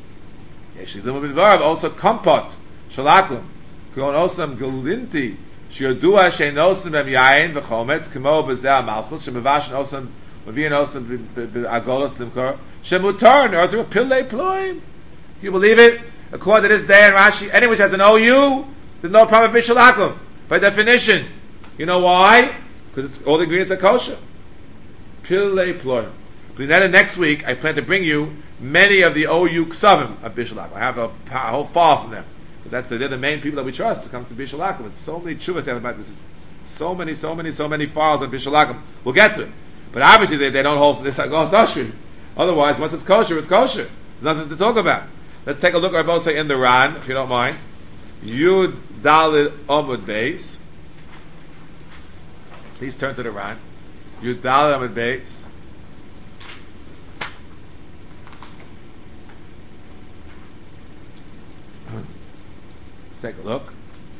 Also kompot shalakum kon osam gulinti shiodua sheinosim bem yain v'chometz kemo b'zeh malchus shemavashin osam v'vian osam b'agolos limkor shemutar nerzer pillei ploim. You believe it? According to this day in Rashi, anyone which has an OU, there's no problem with shalakum by definition. You know why? Because all the ingredients are kosher. Pillei Ploim. Between then and next week, I plan to bring you many of the OU Ksavim of Bishul Akum. I have a whole file from them. But they're the main people that we trust when it comes to Bishul Akum. It's so many chuvas they have about this. Is so many files on Bishul Akum. We'll get to it. But obviously they don't hold from this like, oh, it's kosher. Otherwise, once it's kosher, it's kosher. There's nothing to talk about. Let's take a look at Rabbi in the Ran, if you don't mind. Yud Dalid Amud Beis. Please turn to the Ran. Yud Dalid Amud Beis. Let's take a look.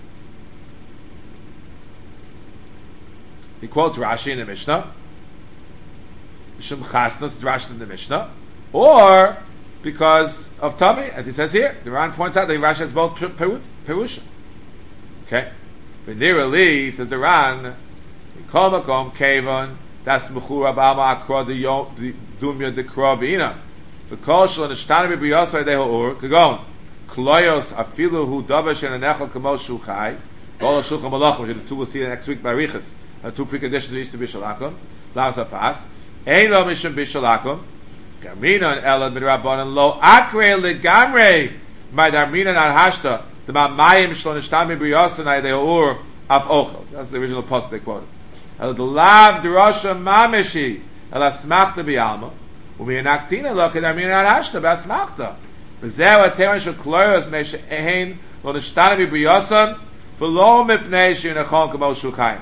He quotes Rashi in the Mishnah. Mishum Chasnos is Rashi in the Mishnah. Or because of Tummy, as he says here. The Ran points out that Rashi has both Perusha. Okay? V'nira li, says the Ran, Mikol Makom Kevon, das Mechura B'alma Akra Dumya Dekra V'ina. V'kol Shal Nishtana B'Biyosai Deho Ur, Kagon, Kloyos Afilu Hu Dabash and Anechel Kamo Shuchai, V'ol Shulchan Malachim, which the two will see next week by Riches. Two preconditions to each to Bishul Akum. Lavas HaPas. Ein Lo Mishum Bishul Akum. Gamrina and Elad Midrabanan Lo Akre Legamre. My Darmina Al Hashta. The Mamayim Shlon Ishtami Briyosanai Deor Af Ochel. That's the original post they quoted. El Lav Drosha Mamishi. El Asmachta Bialma. Umi Anaktina Lo Kedarmina Al Hashta Basmachta. V'zeu Ateran Shel Kloyos Mesh Ein Lo Nishtami Briyosan. V'lo Mipnei Shi Nechon Kamo Shuchayim.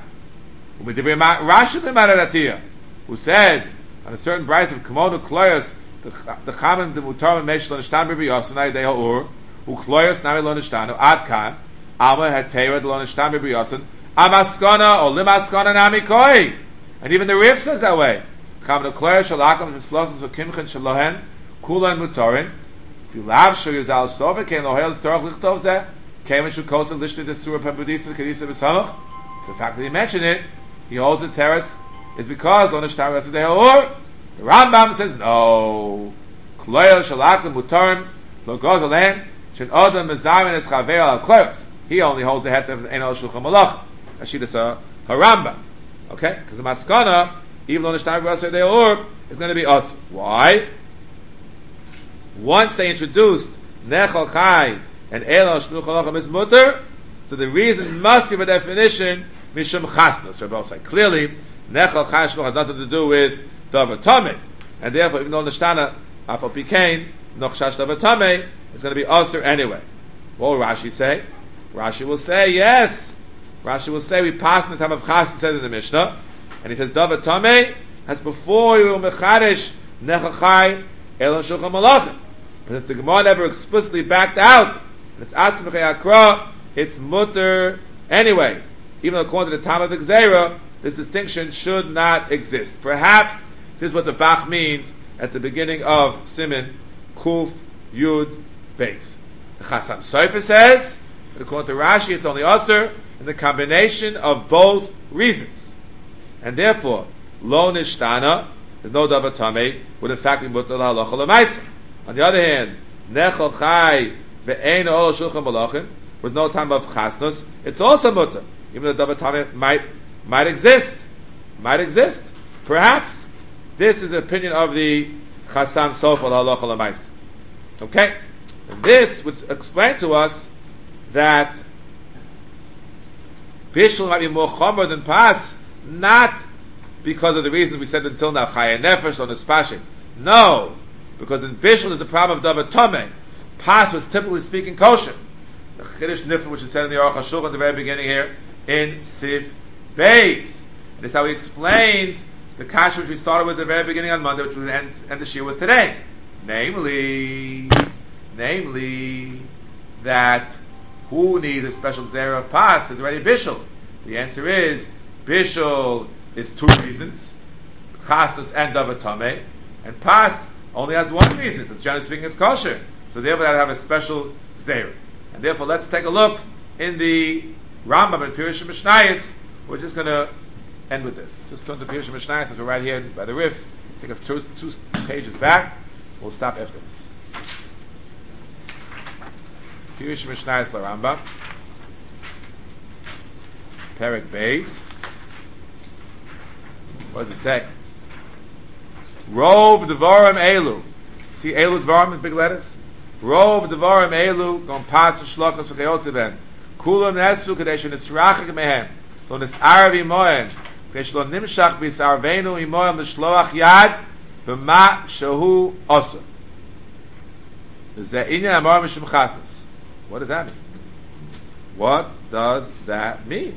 Rashi who said on a certain price of Komodo Kloyos, the Chaman the Mutar Mesh Lo Nishtan B'Biyosanai Deho Ur, who Kloyos Nami Lo Nishtanu Adkan, Alma had Teirad Lo Nishtan B'Biyosan, Amaskana or Limaskana Nami Koi, and even the Rif says that way. Chaman Kloyos Shalakam V'Slosas V'Kimchen Shalohen Kulan Mutarin, Bilav Shur Yuzal Sova Kein Lohel Storach Lichtov Zeh, Kein Mishu Kosa Lishni Desura Pembudisa Kedisa B'Samach. The fact that he mentioned it, he holds the teretz is because on the Rambam says no. Kloyos Shalakim Mutarim Lo Goz Alen Shen Odom Mezamin Es Chaver Al Kloyos. He only holds the head of Ein Al Shulchan Malach. Ashidasa Harambam. Okay, because the Maskana, even on the Rambam is going to be us. Why? Once they introduced Nechal Chai and El Al Shulchan Malach is Mutter, so the reason must be a definition Mishum Chasnos. Rabbi say clearly Nechal Chai Shluch has nothing to do with Davar Tameh, and therefore even though Nishtana Afal Pikain Noch Shash Davar Tameh, it's going to be Aser anyway. What will Rashi say? Rashi will say yes. Rashi will say we pass in the time of Chas, it says in the Mishnah, and he says Davar Tameh. That's before you Mechadish Nechal Chai Elon Shulchan Malachim. But since the Gemara never explicitly backed out, and it's Asim B'Chei Akra, it's mutter anyway. Even according to the time of the Gzeira, this distinction should not exist. Perhaps this is what the Bach means at the beginning of Siman Kuf Yud Beis. The Chasam Sofer says, according to Rashi, it's only Aser in the combination of both reasons, and therefore Lo Nishtana, there's no Davar Tameh, would in fact be mutter l'halacha l'maisa. On the other hand, Nechal Chai ve'ein ol Shulchan Malachim, with no time of Chasnos, it's also mutter. Even though Davar Tameh might exist. Perhaps this is the opinion of the Chasam Sofer Halacha L'Maisa. Okay? And this would explain to us that Bishul might be more chomer than Pas, not because of the reasons we said until now, Chaya Nefesh or Nispashim. No, because in Bishul is the problem of Davar Tameh. Pas was typically speaking kosher. The Chiddush Nifl, which is said in the Aruch HaShulchan at the very beginning here, in Sif Beis. And this is how he explains the kasha which we started with at the very beginning on Monday, which we'll end the shir with today. Namely, that who needs a special Gzeira of Pas is already Bishul. The answer is, Bishul is two reasons, Chastos and Davar Tameh, and Pas only has one reason, because generally speaking it's kosher. So therefore they have a special Gzeira. And therefore let's take a look in the Rambam and Pirush Mishnayos. We're just going to end with this. Just turn to Pirush Mishnayos, since we're right here by the Rif. Take up two pages back. We'll stop after this. Pirush Mishnayos la Rambam. Perek Beis. What does it say? Rov Devarim Elu. See Elu Devarim in big letters? Rov Devarim Elu, Gon Pas Shlokos V'Kayotze Kula Nesru Kadesh Nisrachik Mehem, Lo Nis'arav Imoyen, Kadesh Lo Nimshach B'Sarvenu Imoyen L'Shloach Yad, V'ma Shehu Osu. What does that mean? What does that mean?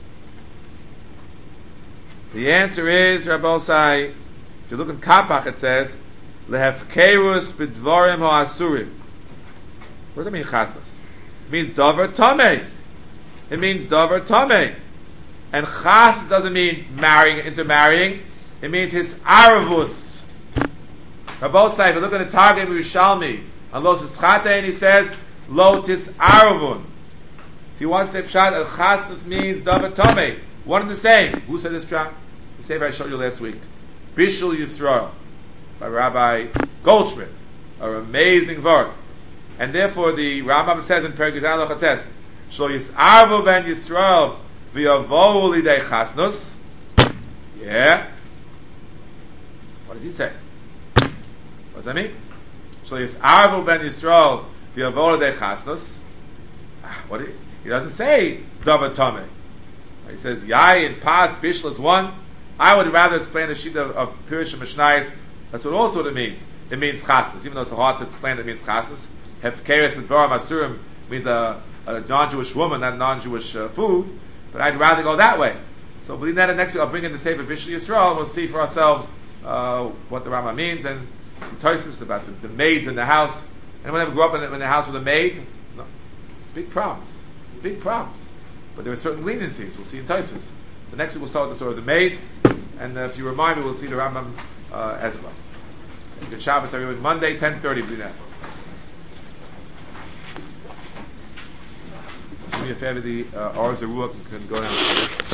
The answer is, Rabbi Osai, if you look in Kapach, it says, Lehefkerus b'dvarim ha'asurim. What does that mean, chasnas? It means davar tamei. It means davar tamei. And chasnas doesn't mean marrying, intermarrying. It means his aravus. Rabbi Osai, if you look at the Targum Yerushalmi, on Lo Tischate, and he says, Lo Tis Aravun. If you want to say pshat, al chastus means davar tamei. One and the same. Who said this pshat? The same I showed you last week. Bishul Yisrael, by Rabbi Goldschmidt. An amazing word. And therefore the Rambam says in Perek Yudal Chates, Shlo Yisarvu ben Yisrael v'yavohu lidei chasnus. Yeah. What does he say? What does that mean? Shlo Yisarvu ben Yisrael v'yavohu lidei chasnus. What? He doesn't say davar tamei. He says Yai and Pas Bishul is one. I would rather explain the sheet of Pirush and Mishnayos. That's what it means. It means chasnas, even though it's hard to explain. It means chasnas. Hefkeres b'dvarim asurim means a non-Jewish woman, not non-Jewish food. But I'd rather go that way. So believe that. Next week I'll bring in the Sefer Bishul Yisrael. We'll see for ourselves what the Rambam means and some toises about the maids in the house. Anyone ever grew up in the house with a maid? No. Big problems. Big problems. But there are certain leniencies. We'll see in Tosfos. So next week we'll start with the story of the maids, and if you remind me, we'll see the Rambam as well. Good Shabbos, everyone. Monday, 10:30. Do that. Do me a favor. The Ars Ruach can go down.